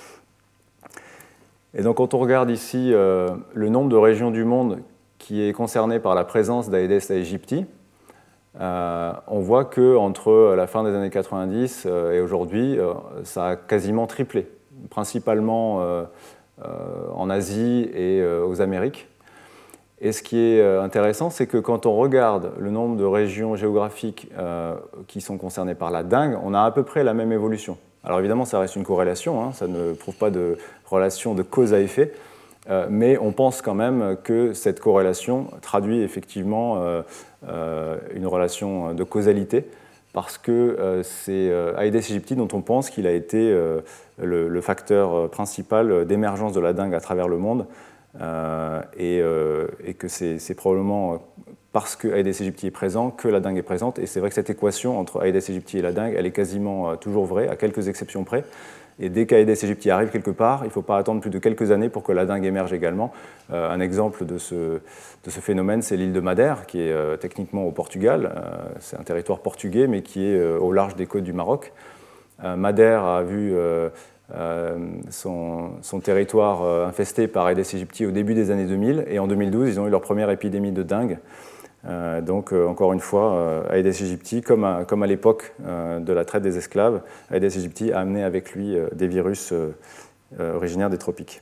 Et donc, quand on regarde ici euh, le nombre de régions du monde qui est concerné par la présence d'Aedes aegypti, euh, on voit qu'entre la fin des années quatre-vingt-dix euh, et aujourd'hui, euh, ça a quasiment triplé, principalement euh, euh, en Asie et euh, aux Amériques. Et ce qui est intéressant, c'est que quand on regarde le nombre de régions géographiques euh, qui sont concernées par la dengue, on a à peu près la même évolution. Alors évidemment, ça reste une corrélation, hein, ça ne prouve pas de relation de cause à effet, euh, mais on pense quand même que cette corrélation traduit effectivement euh, euh, une relation de causalité, parce que euh, c'est euh, Aedes aegypti dont on pense qu'il a été euh, le, le facteur principal d'émergence de la dengue à travers le monde, euh, et, euh, et que c'est, c'est probablement parce que Aedes aegypti est présent que la dengue est présente. Et c'est vrai que cette équation entre Aedes aegypti et la dengue, elle est quasiment euh, toujours vraie, à quelques exceptions près. Et dès qu'Aedes aegypti arrive quelque part, il ne faut pas attendre plus de quelques années pour que la dengue émerge également. Euh, un exemple de ce, de ce phénomène, c'est l'île de Madère, qui est euh, techniquement au Portugal. Euh, c'est un territoire portugais, mais qui est euh, au large des côtes du Maroc. Euh, Madère a vu euh, euh, son, son territoire euh, infesté par Aedes aegypti au début des années deux mille, et en deux mille douze, ils ont eu leur première épidémie de dengue. Euh, donc, euh, encore une fois, euh, Aedes aegypti, comme à, comme à l'époque euh, de la traite des esclaves, Aedes aegypti a amené avec lui euh, des virus euh, euh, originaires des tropiques.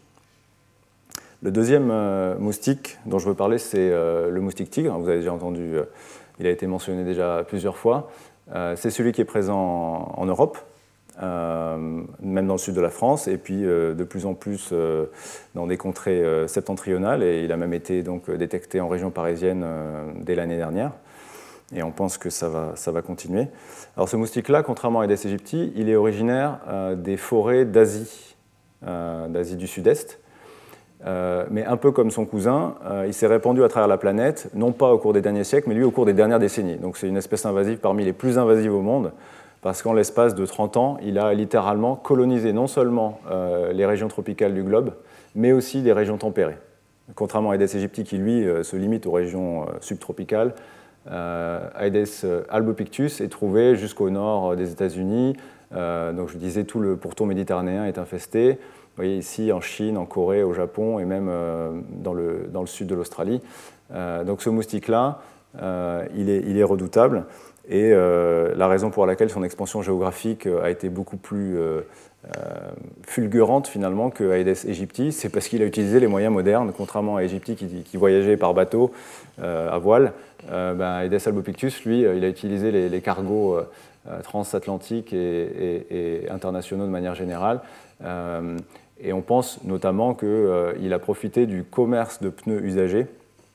Le deuxième euh, moustique dont je veux parler, c'est euh, le moustique tigre. Vous avez déjà entendu, euh, il a été mentionné déjà plusieurs fois. Euh, c'est celui qui est présent en, en Europe, Euh, même dans le sud de la France, et puis euh, de plus en plus euh, dans des contrées euh, septentrionales, et il a même été donc détecté en région parisienne euh, dès l'année dernière, et on pense que ça va, ça va continuer. Alors ce moustique-là, contrairement à Aedes aegypti, il est originaire euh, des forêts d'Asie, euh, d'Asie du Sud-Est, euh, mais un peu comme son cousin, euh, il s'est répandu à travers la planète, non pas au cours des derniers siècles, mais lui au cours des dernières décennies. Donc c'est une espèce invasive parmi les plus invasives au monde, parce qu'en l'espace de trente ans, il a littéralement colonisé non seulement euh, les régions tropicales du globe, mais aussi les régions tempérées. Contrairement à Aedes aegypti, qui lui euh, se limite aux régions euh, subtropicales, euh, Aedes albopictus est trouvé jusqu'au nord des États-Unis. Euh, donc je disais, tout le pourtour méditerranéen est infesté. Vous voyez ici en Chine, en Corée, au Japon et même euh, dans, le, dans le sud de l'Australie. Euh, donc ce moustique-là, euh, il, est, il est redoutable. Et euh, la raison pour laquelle son expansion géographique a été beaucoup plus euh, euh, fulgurante finalement que Aedes aegypti, c'est parce qu'il a utilisé les moyens modernes, contrairement à Aegypti qui, qui voyageait par bateau euh, à voile. Euh, ben, Aedes albopictus, lui, il a utilisé les, les cargos euh, transatlantiques et, et, et internationaux de manière générale. Euh, et on pense notamment qu'il euh, a profité du commerce de pneus usagés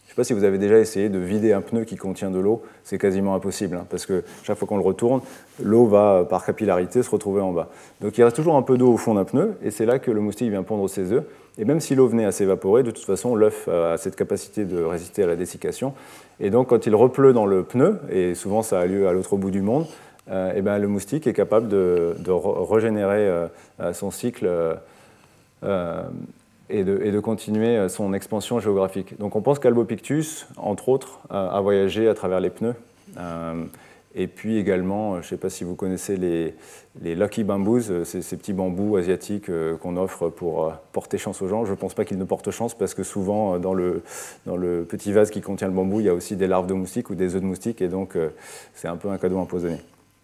Je ne sais pas si vous avez déjà essayé de vider un pneu qui contient de l'eau, c'est quasiment impossible, hein, parce que chaque fois qu'on le retourne, l'eau va, par capillarité, se retrouver en bas. Donc il reste toujours un peu d'eau au fond d'un pneu, et c'est là que le moustique vient pondre ses œufs. Et même si l'eau venait à s'évaporer, de toute façon, l'œuf a cette capacité de résister à la dessiccation. Et donc quand il repleut dans le pneu, et souvent ça a lieu à l'autre bout du monde, euh, et ben, le moustique est capable de, de régénérer euh, son cycle euh, Et de, et de continuer son expansion géographique. Donc on pense qu'Albopictus, entre autres, a voyagé à travers les pneus. Euh, et puis également, je ne sais pas si vous connaissez les, les Lucky Bamboos, ces, ces petits bambous asiatiques qu'on offre pour porter chance aux gens. Je ne pense pas qu'ils ne portent chance parce que souvent, dans le, dans le petit vase qui contient le bambou, il y a aussi des larves de moustiques ou des œufs de moustiques, et donc c'est un peu un cadeau empoisonné.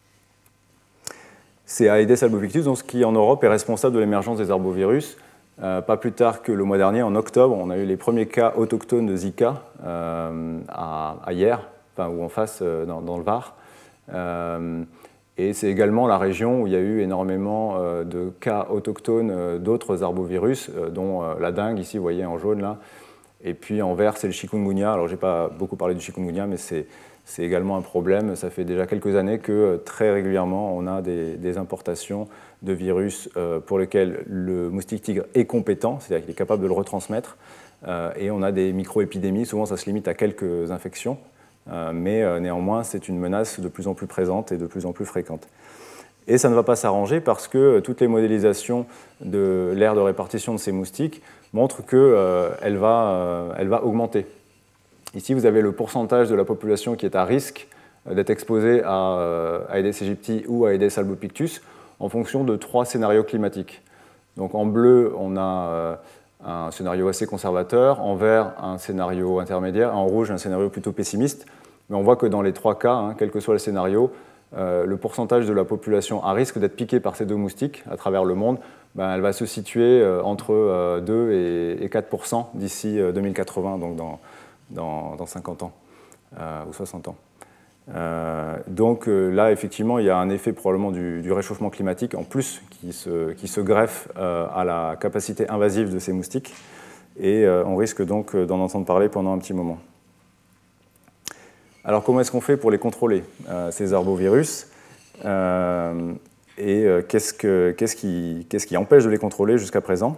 C'est Aedes albopictus, donc, qui en Europe est responsable de l'émergence des arbovirus. Euh, pas plus tard que le mois dernier, en octobre, on a eu les premiers cas autochtones de Zika euh, à, à Hyères, enfin, ou en face, euh, dans, dans le Var. Euh, et c'est également la région où il y a eu énormément euh, de cas autochtones euh, d'autres arbovirus, euh, dont euh, la dengue, ici, vous voyez en jaune, là. Et puis en vert, c'est le chikungunya. Alors, je n'ai pas beaucoup parlé du chikungunya, mais c'est, c'est également un problème. Ça fait déjà quelques années que, très régulièrement, on a des, des importations de virus euh, pour lesquels le moustique tigre est compétent, c'est-à-dire qu'il est capable de le retransmettre, euh, et on a des micro-épidémies, souvent ça se limite à quelques infections, euh, mais euh, néanmoins c'est une menace de plus en plus présente et de plus en plus fréquente. Et ça ne va pas s'arranger parce que toutes les modélisations de l'aire de répartition de ces moustiques montrent qu'elle euh, va, euh, elle va augmenter. Ici vous avez le pourcentage de la population qui est à risque d'être exposée à euh, Aedes aegypti ou à Aedes albopictus, en fonction de trois scénarios climatiques. Donc en bleu, on a euh, un scénario assez conservateur, en vert, un scénario intermédiaire, et en rouge, un scénario plutôt pessimiste. Mais on voit que dans les trois cas, hein, quel que soit le scénario, euh, le pourcentage de la population à risque d'être piquée par ces deux moustiques à travers le monde, ben, elle va se situer euh, entre euh, deux et quatre pour cent d'ici euh, deux mille quatre-vingts, donc dans, dans, dans cinquante ans euh, ou soixante ans. Euh, donc euh, là, effectivement, il y a un effet probablement du, du réchauffement climatique en plus qui se, qui se greffe euh, à la capacité invasive de ces moustiques, et euh, on risque donc d'en entendre parler pendant un petit moment. Alors comment est-ce qu'on fait pour les contrôler, euh, ces arbovirus, euh, et euh, qu'est-ce, que, qu'est-ce, qui, qu'est-ce qui empêche de les contrôler jusqu'à présent?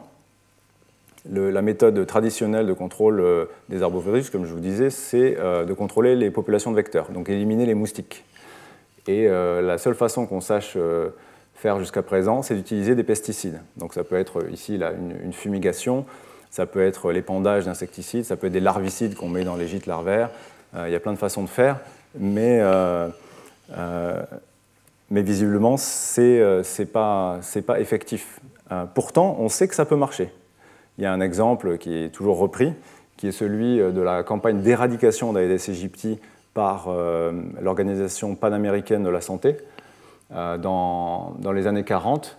Le, la méthode traditionnelle de contrôle euh, des arbovirus, comme je vous disais, c'est euh, de contrôler les populations de vecteurs, donc éliminer les moustiques. Et euh, la seule façon qu'on sache euh, faire jusqu'à présent, c'est d'utiliser des pesticides. Donc ça peut être ici là, une, une fumigation, ça peut être l'épandage d'insecticides, ça peut être des larvicides qu'on met dans les gîtes larvaires. Euh, il y a plein de façons de faire, mais, euh, euh, mais visiblement, c'est, euh, c'est pas, c'est pas effectif. Euh, pourtant, on sait que ça peut marcher. Il y a un exemple qui est toujours repris, qui est celui de la campagne d'éradication d'Aedes aegypti par euh, l'Organisation panaméricaine de la santé. Euh, dans, dans les années quarante,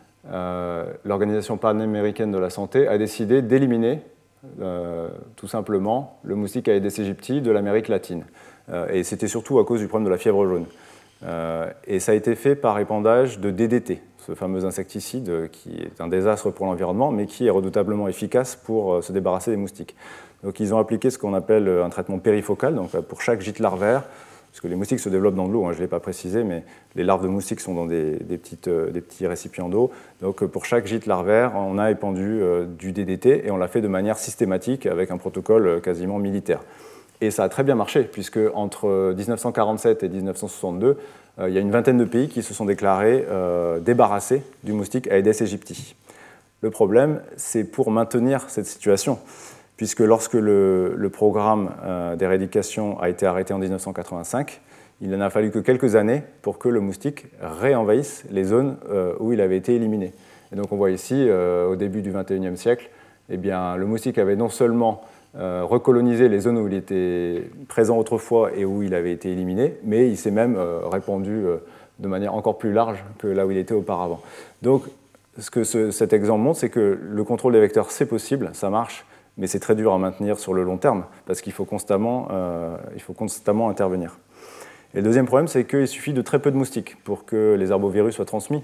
euh, l'Organisation panaméricaine de la santé a décidé d'éliminer euh, tout simplement le moustique Aedes aegypti de l'Amérique latine. Euh, et c'était surtout à cause du problème de la fièvre jaune. Euh, et ça a été fait par épandage de D D T, ce fameux insecticide qui est un désastre pour l'environnement, mais qui est redoutablement efficace pour se débarrasser des moustiques. Donc ils ont appliqué ce qu'on appelle un traitement périfocal, donc pour chaque gîte larvaire, parce que les moustiques se développent dans de l'eau, hein, je ne l'ai pas précisé, mais les larves de moustiques sont dans des, des, petites, des petits récipients d'eau. Donc pour chaque gîte larvaire, on a épandu euh, du D D T, et on l'a fait de manière systématique avec un protocole quasiment militaire. Et ça a très bien marché, puisque entre dix-neuf cent quarante-sept et dix-neuf cent soixante-deux, euh, il y a une vingtaine de pays qui se sont déclarés euh, débarrassés du moustique Aedes aegypti. Le problème, c'est pour maintenir cette situation, puisque lorsque le, le programme euh, d'éradication a été arrêté en dix-neuf cent quatre-vingt-cinq, il n'en a fallu que quelques années pour que le moustique réenvahisse les zones euh, où il avait été éliminé. Et donc on voit ici, euh, au début du vingt et unième siècle, eh bien, le moustique avait non seulement Euh, recoloniser les zones où il était présent autrefois et où il avait été éliminé, mais il s'est même euh, répandu euh, de manière encore plus large que là où il était auparavant. Donc, ce que ce, cet exemple montre, c'est que le contrôle des vecteurs, c'est possible, ça marche, mais c'est très dur à maintenir sur le long terme, parce qu'il faut constamment, euh, il faut constamment intervenir. Et le deuxième problème, c'est qu'il suffit de très peu de moustiques pour que les arbovirus soient transmis.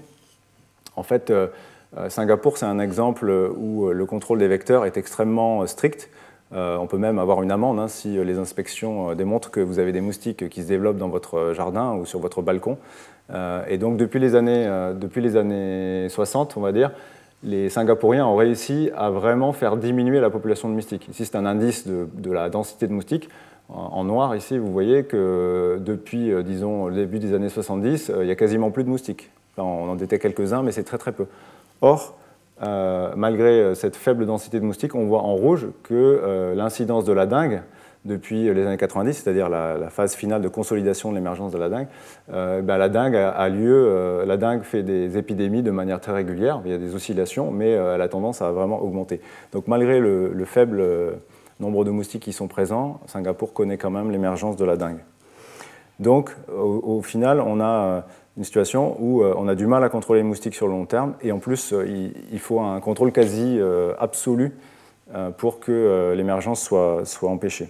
En fait, euh, Singapour, c'est un exemple où le contrôle des vecteurs est extrêmement strict. Euh, on peut même avoir une amende hein, si les inspections euh, démontrent que vous avez des moustiques qui se développent dans votre jardin ou sur votre balcon. Euh, et donc depuis les, années, euh, depuis les années soixante, on va dire, les Singapouriens ont réussi à vraiment faire diminuer la population de moustiques. Ici, c'est un indice de, de la densité de moustiques. En, en noir, ici, vous voyez que depuis, euh, disons, le début des années soixante-dix, euh, il n'y a quasiment plus de moustiques. Enfin, on en détecte quelques-uns, mais c'est très très peu. Or, euh, malgré cette faible densité de moustiques, on voit en rouge que euh, l'incidence de la dengue, depuis les années quatre-vingt-dix, c'est-à-dire la, la phase finale de consolidation de l'émergence de la dengue, euh, ben la dengue a, a lieu, euh, la dengue fait des épidémies de manière très régulière, il y a des oscillations, mais euh, elle a tendance à vraiment augmenter. Donc malgré le, le faible euh, nombre de moustiques qui sont présents, Singapour connaît quand même l'émergence de la dengue. Donc au, au final, on a une situation où euh, on a du mal à contrôler les moustiques sur le long terme, et en plus, euh, il, il faut un contrôle quasi euh, absolu euh, pour que euh, l'émergence soit, soit empêchée.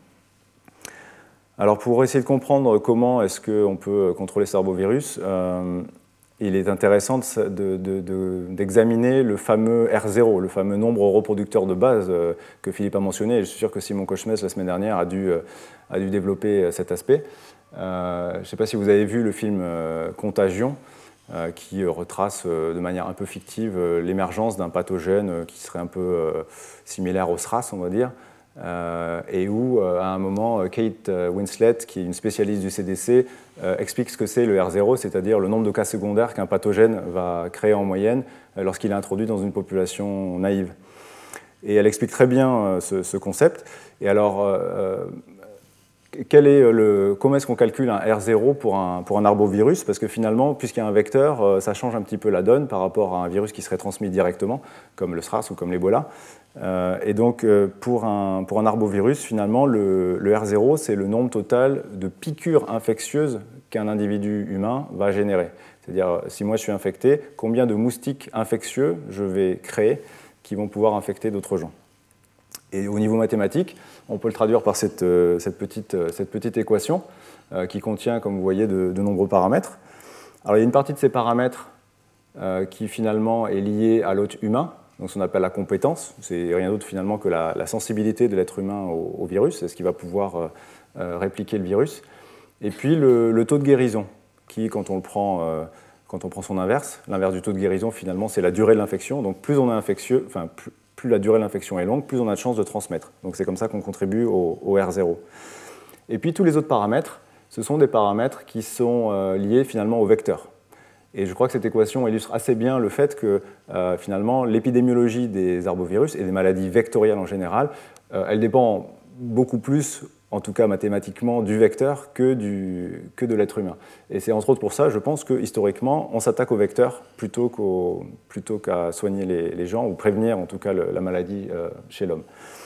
Alors pour essayer de comprendre comment est-ce qu'on peut contrôler ces arbovirus, euh, il est intéressant de, de, de, d'examiner le fameux R zéro, le fameux nombre reproducteur de base euh, que Philippe a mentionné. Et je suis sûr que Simon Kochmes, la semaine dernière, a dû, euh, a dû développer cet aspect. Euh, je ne sais pas si vous avez vu le film euh, Contagion, euh, qui retrace euh, de manière un peu fictive euh, l'émergence d'un pathogène euh, qui serait un peu euh, similaire au SRAS, on va dire. Euh, et où, euh, à un moment, Kate Winslet, qui est une spécialiste du C D C, euh, explique ce que c'est le R zéro, c'est-à-dire le nombre de cas secondaires qu'un pathogène va créer en moyenne euh, lorsqu'il est introduit dans une population naïve. Et elle explique très bien euh, ce, ce concept. Et alors, euh, quel est le, comment est-ce qu'on calcule un R zéro pour un, pour un arbovirus? Parce que finalement, puisqu'il y a un vecteur, euh, ça change un petit peu la donne par rapport à un virus qui serait transmis directement, comme le SRAS ou comme l'Ebola. Euh, et donc, euh, pour, un, pour un arbovirus, finalement, le, le R zéro, c'est le nombre total de piqûres infectieuses qu'un individu humain va générer. C'est-à-dire, si moi je suis infecté, combien de moustiques infectieux je vais créer qui vont pouvoir infecter d'autres gens. Et au niveau mathématique, on peut le traduire par cette, cette, petite, cette petite équation euh, qui contient, comme vous voyez, de, de nombreux paramètres. Alors, il y a une partie de ces paramètres euh, qui, finalement, est liée à l'hôte humain. Donc, ce qu'on appelle la compétence, c'est rien d'autre finalement que la, la sensibilité de l'être humain au, au virus, c'est ce qui va pouvoir euh, répliquer le virus. Et puis le, le taux de guérison, qui, quand on, le prend, euh, quand on prend son inverse, l'inverse du taux de guérison, finalement, c'est la durée de l'infection. Donc, plus on est infectieux, enfin, plus, plus la durée de l'infection est longue, plus on a de chances de transmettre. Donc, c'est comme ça qu'on contribue au, au R zéro. Et puis, tous les autres paramètres, ce sont des paramètres qui sont euh, liés finalement au vecteur. Et je crois que cette équation illustre assez bien le fait que, euh, finalement, l'épidémiologie des arbovirus et des maladies vectorielles en général, euh, elle dépend beaucoup plus, en tout cas mathématiquement, du vecteur que, du, que de l'être humain. Et c'est entre autres pour ça, je pense que historiquement, on s'attaque au vecteur plutôt, qu'au, plutôt qu'à soigner les, les gens ou prévenir en tout cas le, la maladie euh, chez l'homme.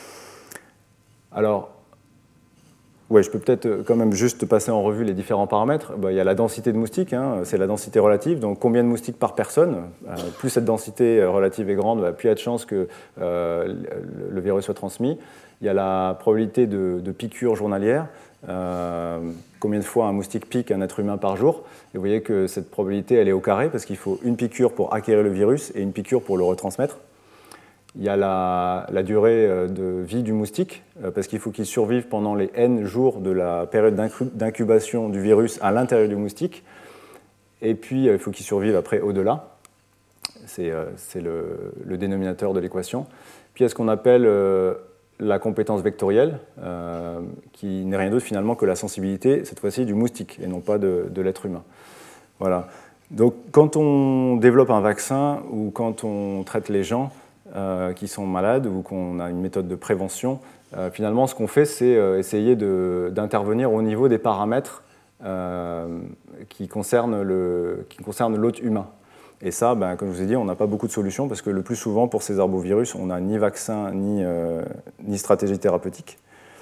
Alors, ouais, je peux peut-être quand même juste passer en revue les différents paramètres. Bah, il y a la densité de moustiques, hein, c'est la densité relative, donc combien de moustiques par personne. Euh, plus cette densité relative est grande, bah, plus il y a de chances que euh, le, le virus soit transmis. Il y a la probabilité de, de piqûre journalière, euh, combien de fois un moustique pique un être humain par jour. Et vous voyez que cette probabilité, elle est au carré, parce qu'il faut une piqûre pour acquérir le virus et une piqûre pour le retransmettre. Il y a la, la durée de vie du moustique, parce qu'il faut qu'il survive pendant les N jours de la période d'incubation du virus à l'intérieur du moustique. Et puis, il faut qu'il survive après au-delà. C'est, c'est le, le dénominateur de l'équation. Puis, il y a ce qu'on appelle la compétence vectorielle, euh, qui n'est rien d'autre finalement que la sensibilité, cette fois-ci, du moustique, et non pas de, de l'être humain. Voilà. Donc, quand on développe un vaccin ou quand on traite les gens, Euh, qui sont malades ou qu'on a une méthode de prévention, euh, finalement, ce qu'on fait, c'est euh, essayer de, d'intervenir au niveau des paramètres euh, qui concernent, le, qui concernent l'hôte humain. Et ça, ben, comme je vous ai dit, on n'a pas beaucoup de solutions parce que le plus souvent, pour ces arbovirus, on n'a ni vaccin ni, euh, ni stratégie thérapeutique.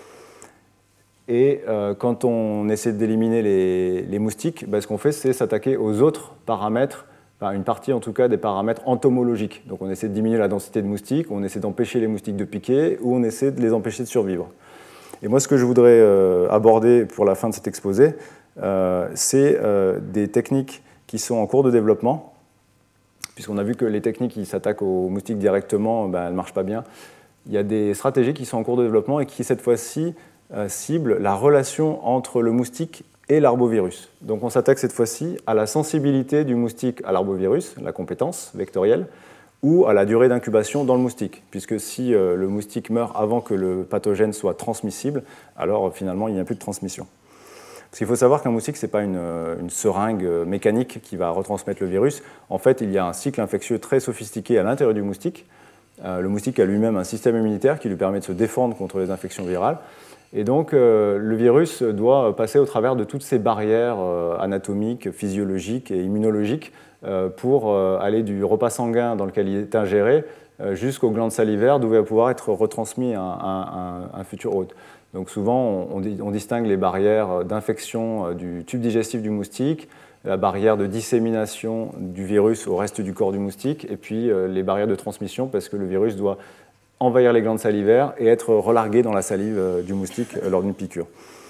Et euh, quand on essaie d'éliminer les, les moustiques, ben, ce qu'on fait, c'est s'attaquer aux autres paramètres, enfin, une partie en tout cas des paramètres entomologiques. Donc on essaie de diminuer la densité de moustiques, on essaie d'empêcher les moustiques de piquer, ou on essaie de les empêcher de survivre. Et moi, ce que je voudrais euh, aborder pour la fin de cet exposé, euh, c'est euh, des techniques qui sont en cours de développement, puisqu'on a vu que les techniques qui s'attaquent aux moustiques directement, ben, elles ne marchent pas bien. il y a des stratégies qui sont en cours de développement et qui, cette fois-ci, euh, ciblent la relation entre le moustique et l'arbovirus. Donc on s'attaque cette fois-ci à la sensibilité du moustique à l'arbovirus, la compétence vectorielle, ou à la durée d'incubation dans le moustique, puisque si euh, le moustique meurt avant que le pathogène soit transmissible, alors euh, finalement il n'y a plus de transmission. Parce qu'il faut savoir qu'un moustique, ce n'est pas une, une seringue mécanique qui va retransmettre le virus. En fait, il y a un cycle infectieux très sophistiqué à l'intérieur du moustique. Euh, le moustique a lui-même un système immunitaire qui lui permet de se défendre contre les infections virales. Et donc, euh, le virus doit passer au travers de toutes ces barrières euh, anatomiques, physiologiques et immunologiques euh, pour euh, aller du repas sanguin dans lequel il est ingéré euh, jusqu'aux glandes salivaires d'où va pouvoir être retransmis un, un, un, un futur hôte. Donc souvent, on, on distingue les barrières d'infection du tube digestif du moustique, la barrière de dissémination du virus au reste du corps du moustique, et puis euh, les barrières de transmission, parce que le virus doit envahir les glandes salivaires et être relargué dans la salive euh, du moustique euh, lors d'une piqûre.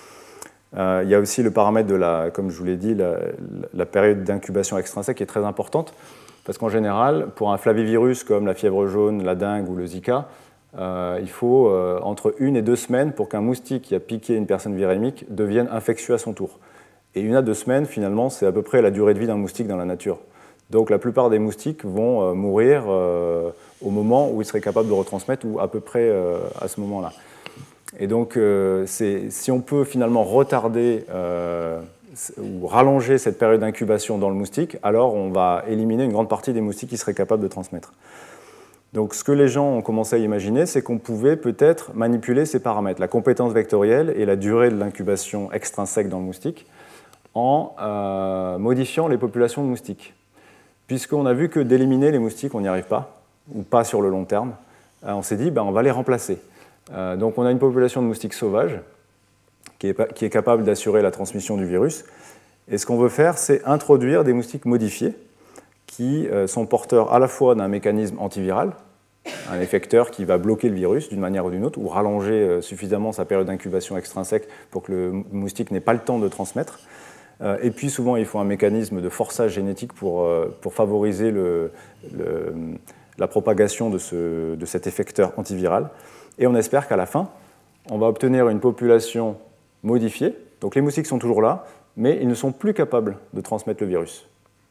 Euh, il y a aussi le paramètre de la, comme je vous l'ai dit, la, la période d'incubation extrinsèque qui est très importante, parce qu'en général, pour un flavivirus comme la fièvre jaune, la dengue ou le Zika, Euh, il faut euh, entre une et deux semaines pour qu'un moustique qui a piqué une personne virémique devienne infectieux à son tour. Et une à deux semaines, finalement, c'est à peu près la durée de vie d'un moustique dans la nature. Donc la plupart des moustiques vont euh, mourir euh, au moment où ils seraient capables de retransmettre, ou à peu près euh, à ce moment-là. Et donc, euh, si on peut finalement retarder euh, ou rallonger cette période d'incubation dans le moustique, alors on va éliminer une grande partie des moustiques qui seraient capables de transmettre. Donc ce que les gens ont commencé à imaginer, c'est qu'on pouvait peut-être manipuler ces paramètres, la compétence vectorielle et la durée de l'incubation extrinsèque dans le moustique, en euh, modifiant les populations de moustiques. Puisqu'on a vu que d'éliminer les moustiques, on n'y arrive pas, ou pas sur le long terme, euh, on s'est dit ben, on va les remplacer. Euh, donc on a une population de moustiques sauvages qui est, qui est capable d'assurer la transmission du virus. Et ce qu'on veut faire, c'est introduire des moustiques modifiés qui euh, sont porteurs à la fois d'un mécanisme antiviral, un effecteur qui va bloquer le virus d'une manière ou d'une autre, ou rallonger euh, suffisamment sa période d'incubation extrinsèque pour que le moustique n'ait pas le temps de transmettre. Euh, et puis souvent, il faut un mécanisme de forçage génétique pour, euh, pour favoriser le, le, la propagation de, ce, de cet effecteur antiviral. Et on espère qu'à la fin, on va obtenir une population modifiée. Donc les moustiques sont toujours là, mais ils ne sont plus capables de transmettre le virus.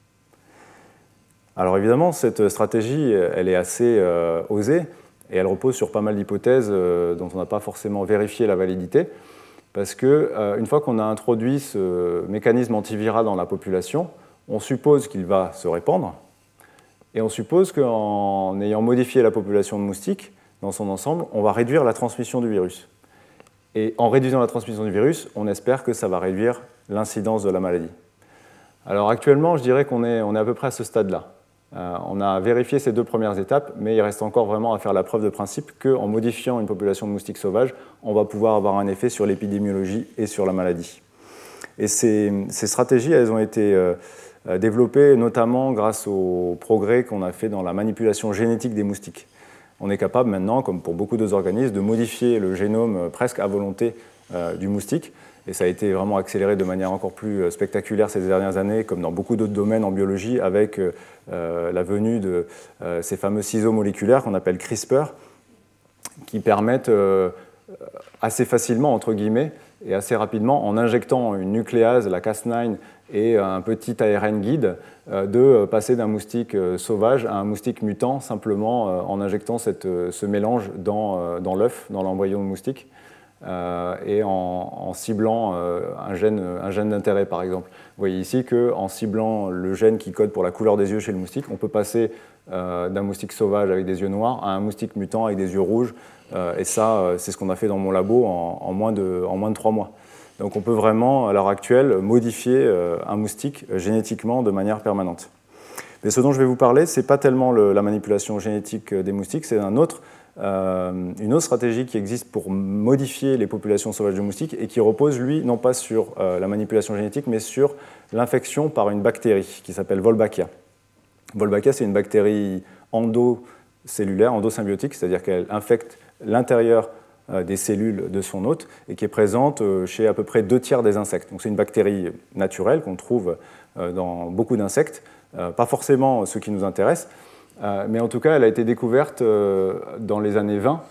Alors évidemment, cette stratégie, elle est assez euh, osée, et elle repose sur pas mal d'hypothèses euh, dont on n'a pas forcément vérifié la validité, parce qu'une euh, fois qu'on a introduit ce mécanisme antiviral dans la population, on suppose qu'il va se répandre, et on suppose qu'en ayant modifié la population de moustiques dans son ensemble, on va réduire la transmission du virus. Et en réduisant la transmission du virus, on espère que ça va réduire l'incidence de la maladie. Alors actuellement, je dirais qu'on est, on est à peu près à ce stade-là. Euh, on a vérifié ces deux premières étapes, mais il reste encore vraiment à faire la preuve de principe qu'en modifiant une population de moustiques sauvages, on va pouvoir avoir un effet sur l'épidémiologie et sur la maladie. Et ces, ces stratégies, elles ont été euh, développées notamment grâce aux progrès qu'on a fait dans la manipulation génétique des moustiques. On est capable maintenant, comme pour beaucoup d'autres organismes, de modifier le génome presque à volonté euh, du moustique. Et ça a été vraiment accéléré de manière encore plus spectaculaire ces dernières années, comme dans beaucoup d'autres domaines en biologie, avec euh, la venue de euh, ces fameux ciseaux moléculaires qu'on appelle CRISPR, qui permettent euh, assez facilement, entre guillemets, et assez rapidement, en injectant une nucléase, la Cas neuf, et un petit A R N guide, euh, de passer d'un moustique euh, sauvage à un moustique mutant, simplement euh, en injectant cette, ce mélange dans, euh, dans l'œuf, dans l'embryon de moustique. Euh, et en, en ciblant euh, un gène, un gène d'intérêt, par exemple. Vous voyez ici qu'en ciblant le gène qui code pour la couleur des yeux chez le moustique, on peut passer euh, d'un moustique sauvage avec des yeux noirs à un moustique mutant avec des yeux rouges. Euh, et ça, euh, c'est ce qu'on a fait dans mon labo en, en, moins de, en moins de trois mois. Donc on peut vraiment, à l'heure actuelle, modifier euh, un moustique euh, génétiquement de manière permanente. Mais ce dont je vais vous parler, ce n'est pas tellement le, la manipulation génétique des moustiques, c'est un autre Euh, une autre stratégie qui existe pour modifier les populations sauvages de moustiques et qui repose, lui, non pas sur euh, la manipulation génétique, mais sur l'infection par une bactérie qui s'appelle Wolbachia. Wolbachia, c'est une bactérie endocellulaire, endosymbiotique, c'est-à-dire qu'elle infecte l'intérieur euh, des cellules de son hôte et qui est présente euh, chez à peu près deux tiers des insectes. Donc c'est une bactérie naturelle qu'on trouve euh, dans beaucoup d'insectes, euh, pas forcément ceux qui nous intéressent, Euh, mais en tout cas, elle a été découverte euh, dans les années vingt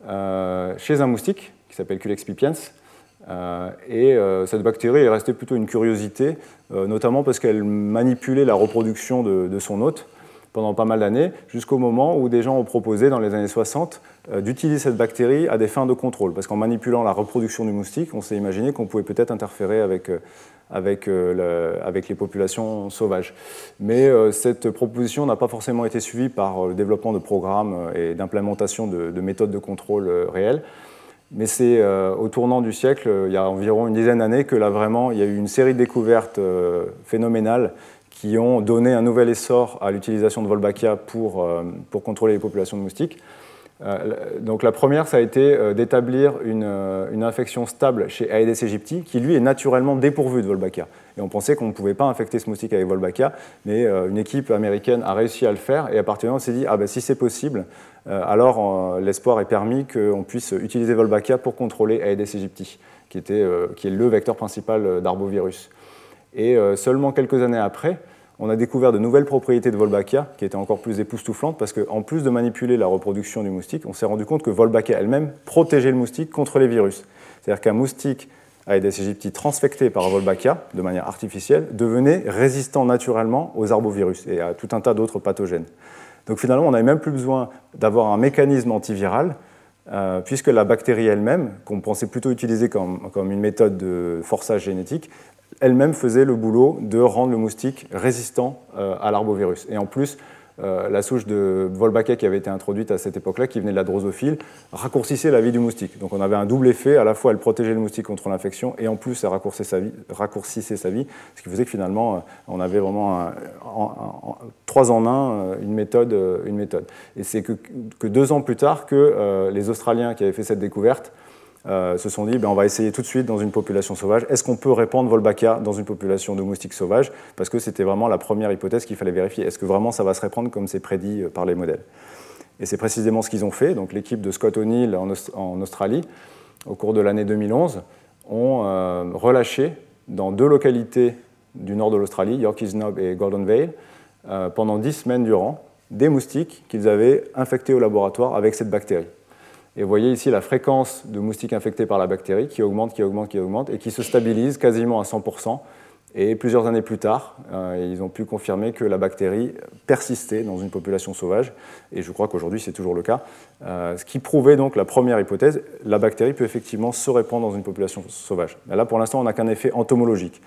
euh, chez un moustique qui s'appelle Culex pipiens. Euh, et euh, cette bactérie est restée plutôt une curiosité, euh, notamment parce qu'elle manipulait la reproduction de, de son hôte pendant pas mal d'années, jusqu'au moment où des gens ont proposé, dans les années soixante, euh, d'utiliser cette bactérie à des fins de contrôle. Parce qu'en manipulant la reproduction du moustique, on s'est imaginé qu'on pouvait peut-être interférer avec, euh, avec, euh, le, avec les populations sauvages. Mais euh, cette proposition n'a pas forcément été suivie par le développement de programmes et d'implémentation de, de méthodes de contrôle euh, réelles. Mais c'est euh, au tournant du siècle, euh, il y a environ une dizaine d'années, que là vraiment, il y a eu une série de découvertes euh, phénoménales qui ont donné un nouvel essor à l'utilisation de Wolbachia pour, euh, pour contrôler les populations de moustiques. Euh, donc la première, ça a été euh, d'établir une, euh, une infection stable chez Aedes aegypti, qui lui est naturellement dépourvu de Wolbachia. Et on pensait qu'on ne pouvait pas infecter ce moustique avec Wolbachia, mais euh, une équipe américaine a réussi à le faire, et à partir de là, on s'est dit, ah ben si c'est possible, euh, alors euh, l'espoir est permis qu'on puisse utiliser Wolbachia pour contrôler Aedes aegypti, qui, était, euh, qui est le vecteur principal d'arbovirus. Et euh, seulement quelques années après, on a découvert de nouvelles propriétés de Wolbachia qui étaient encore plus époustouflantes parce qu'en plus de manipuler la reproduction du moustique, on s'est rendu compte que Wolbachia elle-même protégeait le moustique contre les virus. C'est-à-dire qu'un moustique Aedes aegypti transfecté par Wolbachia de manière artificielle devenait résistant naturellement aux arbovirus et à tout un tas d'autres pathogènes. Donc finalement, on n'avait même plus besoin d'avoir un mécanisme antiviral euh, puisque la bactérie elle-même, qu'on pensait plutôt utiliser comme, comme une méthode de forçage génétique, elle-même faisait le boulot de rendre le moustique résistant euh, à l'arbovirus. Et en plus, euh, la souche de Wolbachia qui avait été introduite à cette époque-là, qui venait de la drosophile, raccourcissait la vie du moustique. Donc on avait un double effet, à la fois elle protégeait le moustique contre l'infection, et en plus elle raccourcissait sa vie, raccourcissait sa vie ce qui faisait que finalement euh, on avait vraiment un, en, en, trois en un, une méthode. Une méthode. Et c'est que, que deux ans plus tard que euh, les Australiens qui avaient fait cette découverte Euh, se sont dit, ben, on va essayer tout de suite dans une population sauvage. Est-ce qu'on peut répandre Wolbachia dans une population de moustiques sauvages? Parce que c'était vraiment la première hypothèse qu'il fallait vérifier. Est-ce que vraiment ça va se répandre comme c'est prédit par les modèles? Et c'est précisément ce qu'ils ont fait. Donc, l'équipe de Scott O'Neill en, Aust- en Australie, au cours de l'année deux mille onze, ont euh, relâché dans deux localités du nord de l'Australie, Yorkeys Knob et Golden Vale, euh, pendant dix semaines durant, des moustiques qu'ils avaient infectés au laboratoire avec cette bactérie. Et vous voyez ici la fréquence de moustiques infectés par la bactérie qui augmente, qui augmente, qui augmente, et qui se stabilise quasiment à cent pour cent. Et plusieurs années plus tard, euh, ils ont pu confirmer que la bactérie persistait dans une population sauvage. Et je crois qu'aujourd'hui, c'est toujours le cas. Euh, ce qui prouvait donc la première hypothèse, la bactérie peut effectivement se répandre dans une population sauvage. Mais là, pour l'instant, on n'a qu'un effet entomologique.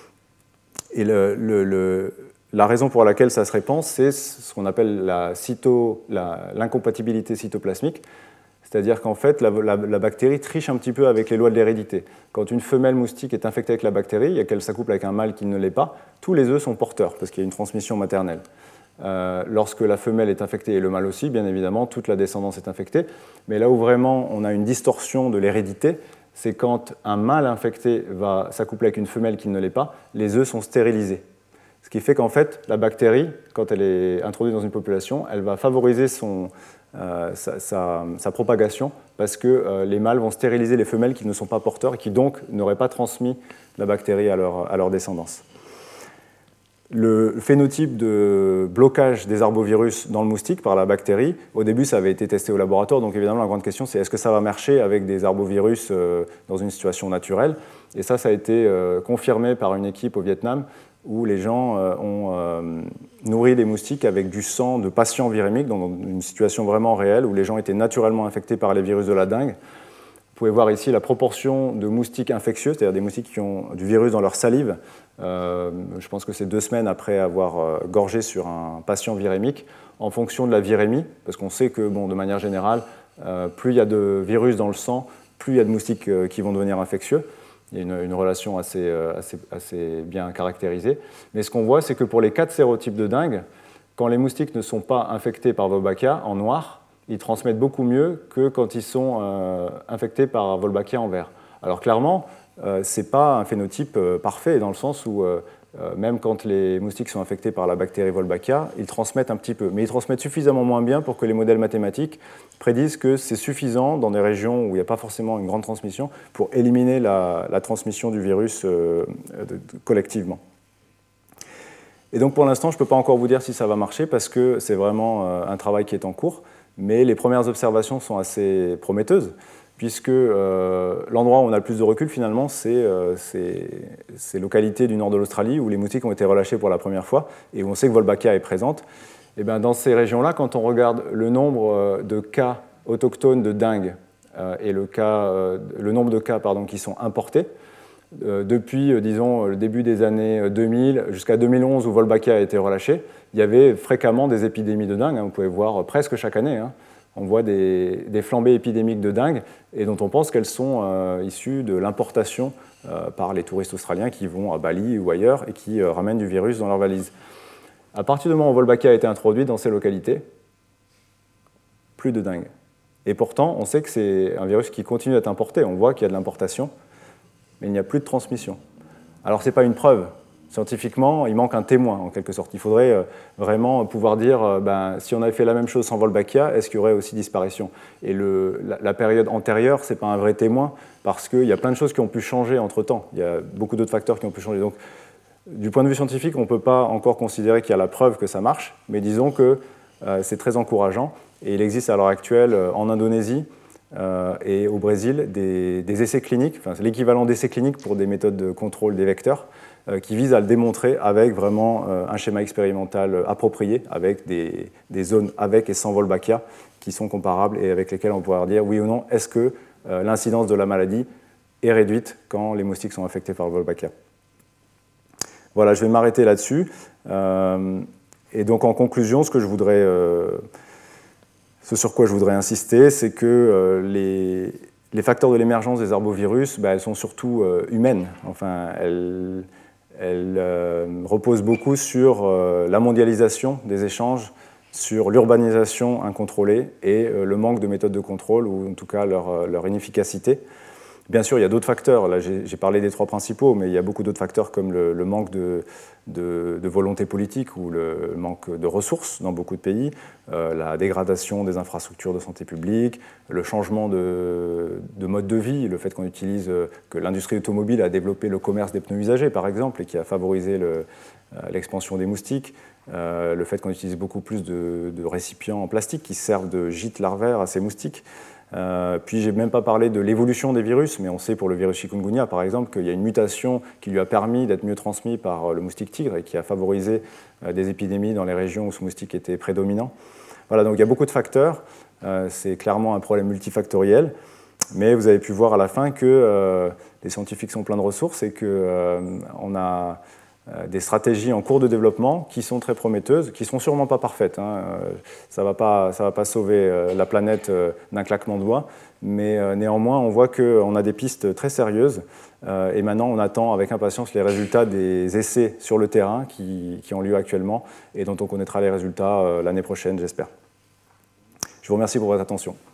Et le, le, le, la raison pour laquelle ça se répand, c'est ce qu'on appelle la cyto, la, l'incompatibilité cytoplasmique. C'est-à-dire qu'en fait, la, la, la bactérie triche un petit peu avec les lois de l'hérédité. Quand une femelle moustique est infectée avec la bactérie et qu'elle s'accouple avec un mâle qui ne l'est pas, tous les œufs sont porteurs, parce qu'il y a une transmission maternelle. Euh, lorsque la femelle est infectée, et le mâle aussi, bien évidemment, toute la descendance est infectée. Mais là où vraiment on a une distorsion de l'hérédité, c'est quand un mâle infecté va s'accoupler avec une femelle qui ne l'est pas, les œufs sont stérilisés. Ce qui fait qu'en fait, la bactérie, quand elle est introduite dans une population, elle va favoriser son... Euh, sa, sa, sa propagation parce que euh, les mâles vont stériliser les femelles qui ne sont pas porteurs et qui donc n'auraient pas transmis la bactérie à leur, à leur descendance. Le phénotype de blocage des arbovirus dans le moustique par la bactérie, au début ça avait été testé au laboratoire, donc évidemment la grande question c'est est-ce que ça va marcher avec des arbovirus euh, dans une situation naturelle? Et ça, ça a été euh, confirmé par une équipe au Vietnam où les gens euh, ont euh, nourri les moustiques avec du sang de patients virémiques, dans une situation vraiment réelle, où les gens étaient naturellement infectés par les virus de la dengue. Vous pouvez voir ici la proportion de moustiques infectieux, c'est-à-dire des moustiques qui ont du virus dans leur salive. Euh, je pense que c'est deux semaines après avoir euh, gorgé sur un patient virémique, en fonction de la virémie, parce qu'on sait que, bon, de manière générale, euh, plus il y a de virus dans le sang, plus il y a de moustiques euh, qui vont devenir infectieux. Il y a une, une relation assez, assez, assez bien caractérisée. Mais ce qu'on voit, c'est que pour les quatre sérotypes de dengue, quand les moustiques ne sont pas infectés par Wolbachia en noir, ils transmettent beaucoup mieux que quand ils sont euh, infectés par Wolbachia en vert. Alors clairement, euh, ce n'est pas un phénotype euh, parfait, dans le sens où euh, euh, même quand les moustiques sont infectés par la bactérie Wolbachia, ils transmettent un petit peu. Mais ils transmettent suffisamment moins bien pour que les modèles mathématiques prédisent que c'est suffisant dans des régions où il n'y a pas forcément une grande transmission pour éliminer la, la transmission du virus euh, de, de, collectivement. Et donc pour l'instant, je ne peux pas encore vous dire si ça va marcher parce que c'est vraiment euh, un travail qui est en cours. mais les premières observations sont assez prometteuses, puisque euh, l'endroit où on a le plus de recul, finalement, c'est euh, ces, ces localités du nord de l'Australie, où les moustiques ont été relâchés pour la première fois, et où on sait que Wolbachia est présente. Et bien, dans ces régions-là, quand on regarde le nombre de cas autochtones de dengue euh, et le, cas, euh, le nombre de cas pardon, qui sont importés, euh, depuis, euh, disons, le début des années deux mille jusqu'à deux mille onze, où Wolbachia a été relâché, il y avait fréquemment des épidémies de dengue, hein, vous pouvez voir presque chaque année, hein. On voit des, des flambées épidémiques de dengue et dont on pense qu'elles sont euh, issues de l'importation euh, par les touristes australiens qui vont à Bali ou ailleurs et qui euh, ramènent du virus dans leurs valises. À partir du moment où Wolbachia a été introduit dans ces localités, plus de dengue. Et pourtant, on sait que c'est un virus qui continue d'être importé. On voit qu'il y a de l'importation, mais il n'y a plus de transmission. Alors, ce n'est pas une preuve. Scientifiquement, il manque un témoin, en quelque sorte. Il faudrait euh, vraiment pouvoir dire, euh, ben, si on avait fait la même chose sans Wolbachia, est-ce qu'il y aurait aussi disparition? Et le, la, la période antérieure, ce n'est pas un vrai témoin, parce qu'il y a plein de choses qui ont pu changer entre-temps. Il y a beaucoup d'autres facteurs qui ont pu changer. Donc, du point de vue scientifique, on ne peut pas encore considérer qu'il y a la preuve que ça marche, mais disons que euh, c'est très encourageant. Et il existe à l'heure actuelle, euh, en Indonésie euh, et au Brésil, des, des essais cliniques, enfin, c'est l'équivalent d'essais cliniques pour des méthodes de contrôle des vecteurs, qui vise à le démontrer avec vraiment un schéma expérimental approprié, avec des, des zones avec et sans Wolbachia qui sont comparables et avec lesquelles on pourra dire oui ou non, est-ce que euh, l'incidence de la maladie est réduite quand les moustiques sont infectés par le Wolbachia. Voilà, je vais m'arrêter là-dessus. Euh, et donc en conclusion, ce que je voudrais, euh, ce sur quoi je voudrais insister, c'est que euh, les, les facteurs de l'émergence des arbovirus, bah, elles sont surtout euh, humaines. Enfin, elles Elle euh, repose beaucoup sur euh, la mondialisation des échanges, sur l'urbanisation incontrôlée et euh, le manque de méthodes de contrôle, ou en tout cas leur, leur inefficacité. Bien sûr, il y a d'autres facteurs. Là, j'ai, j'ai parlé des trois principaux, mais il y a beaucoup d'autres facteurs comme le, le manque de, de, de volonté politique ou le manque de ressources dans beaucoup de pays, euh, la dégradation des infrastructures de santé publique, le changement de, de mode de vie, le fait qu'on utilise, que l'industrie automobile a développé le commerce des pneus usagés, par exemple, et qui a favorisé le, l'expansion des moustiques, euh, le fait qu'on utilise beaucoup plus de, de récipients en plastique qui servent de gîte larvaire à ces moustiques. Euh, puis, je n'ai même pas parlé de l'évolution des virus, mais on sait pour le virus chikungunya, par exemple, qu'il y a une mutation qui lui a permis d'être mieux transmis par le moustique tigre et qui a favorisé euh, des épidémies dans les régions où ce moustique était prédominant. Voilà, donc il y a beaucoup de facteurs. Euh, c'est clairement un problème multifactoriel, mais vous avez pu voir à la fin que euh, les scientifiques sont pleins de ressources et qu'on euh, a des stratégies en cours de développement qui sont très prometteuses, qui ne seront sûrement pas parfaites. Hein. Ça ne va pas, ça va pas sauver la planète d'un claquement de doigts, mais néanmoins, on voit qu'on a des pistes très sérieuses et maintenant, on attend avec impatience les résultats des essais sur le terrain qui, qui ont lieu actuellement et dont on connaîtra les résultats l'année prochaine, j'espère. Je vous remercie pour votre attention.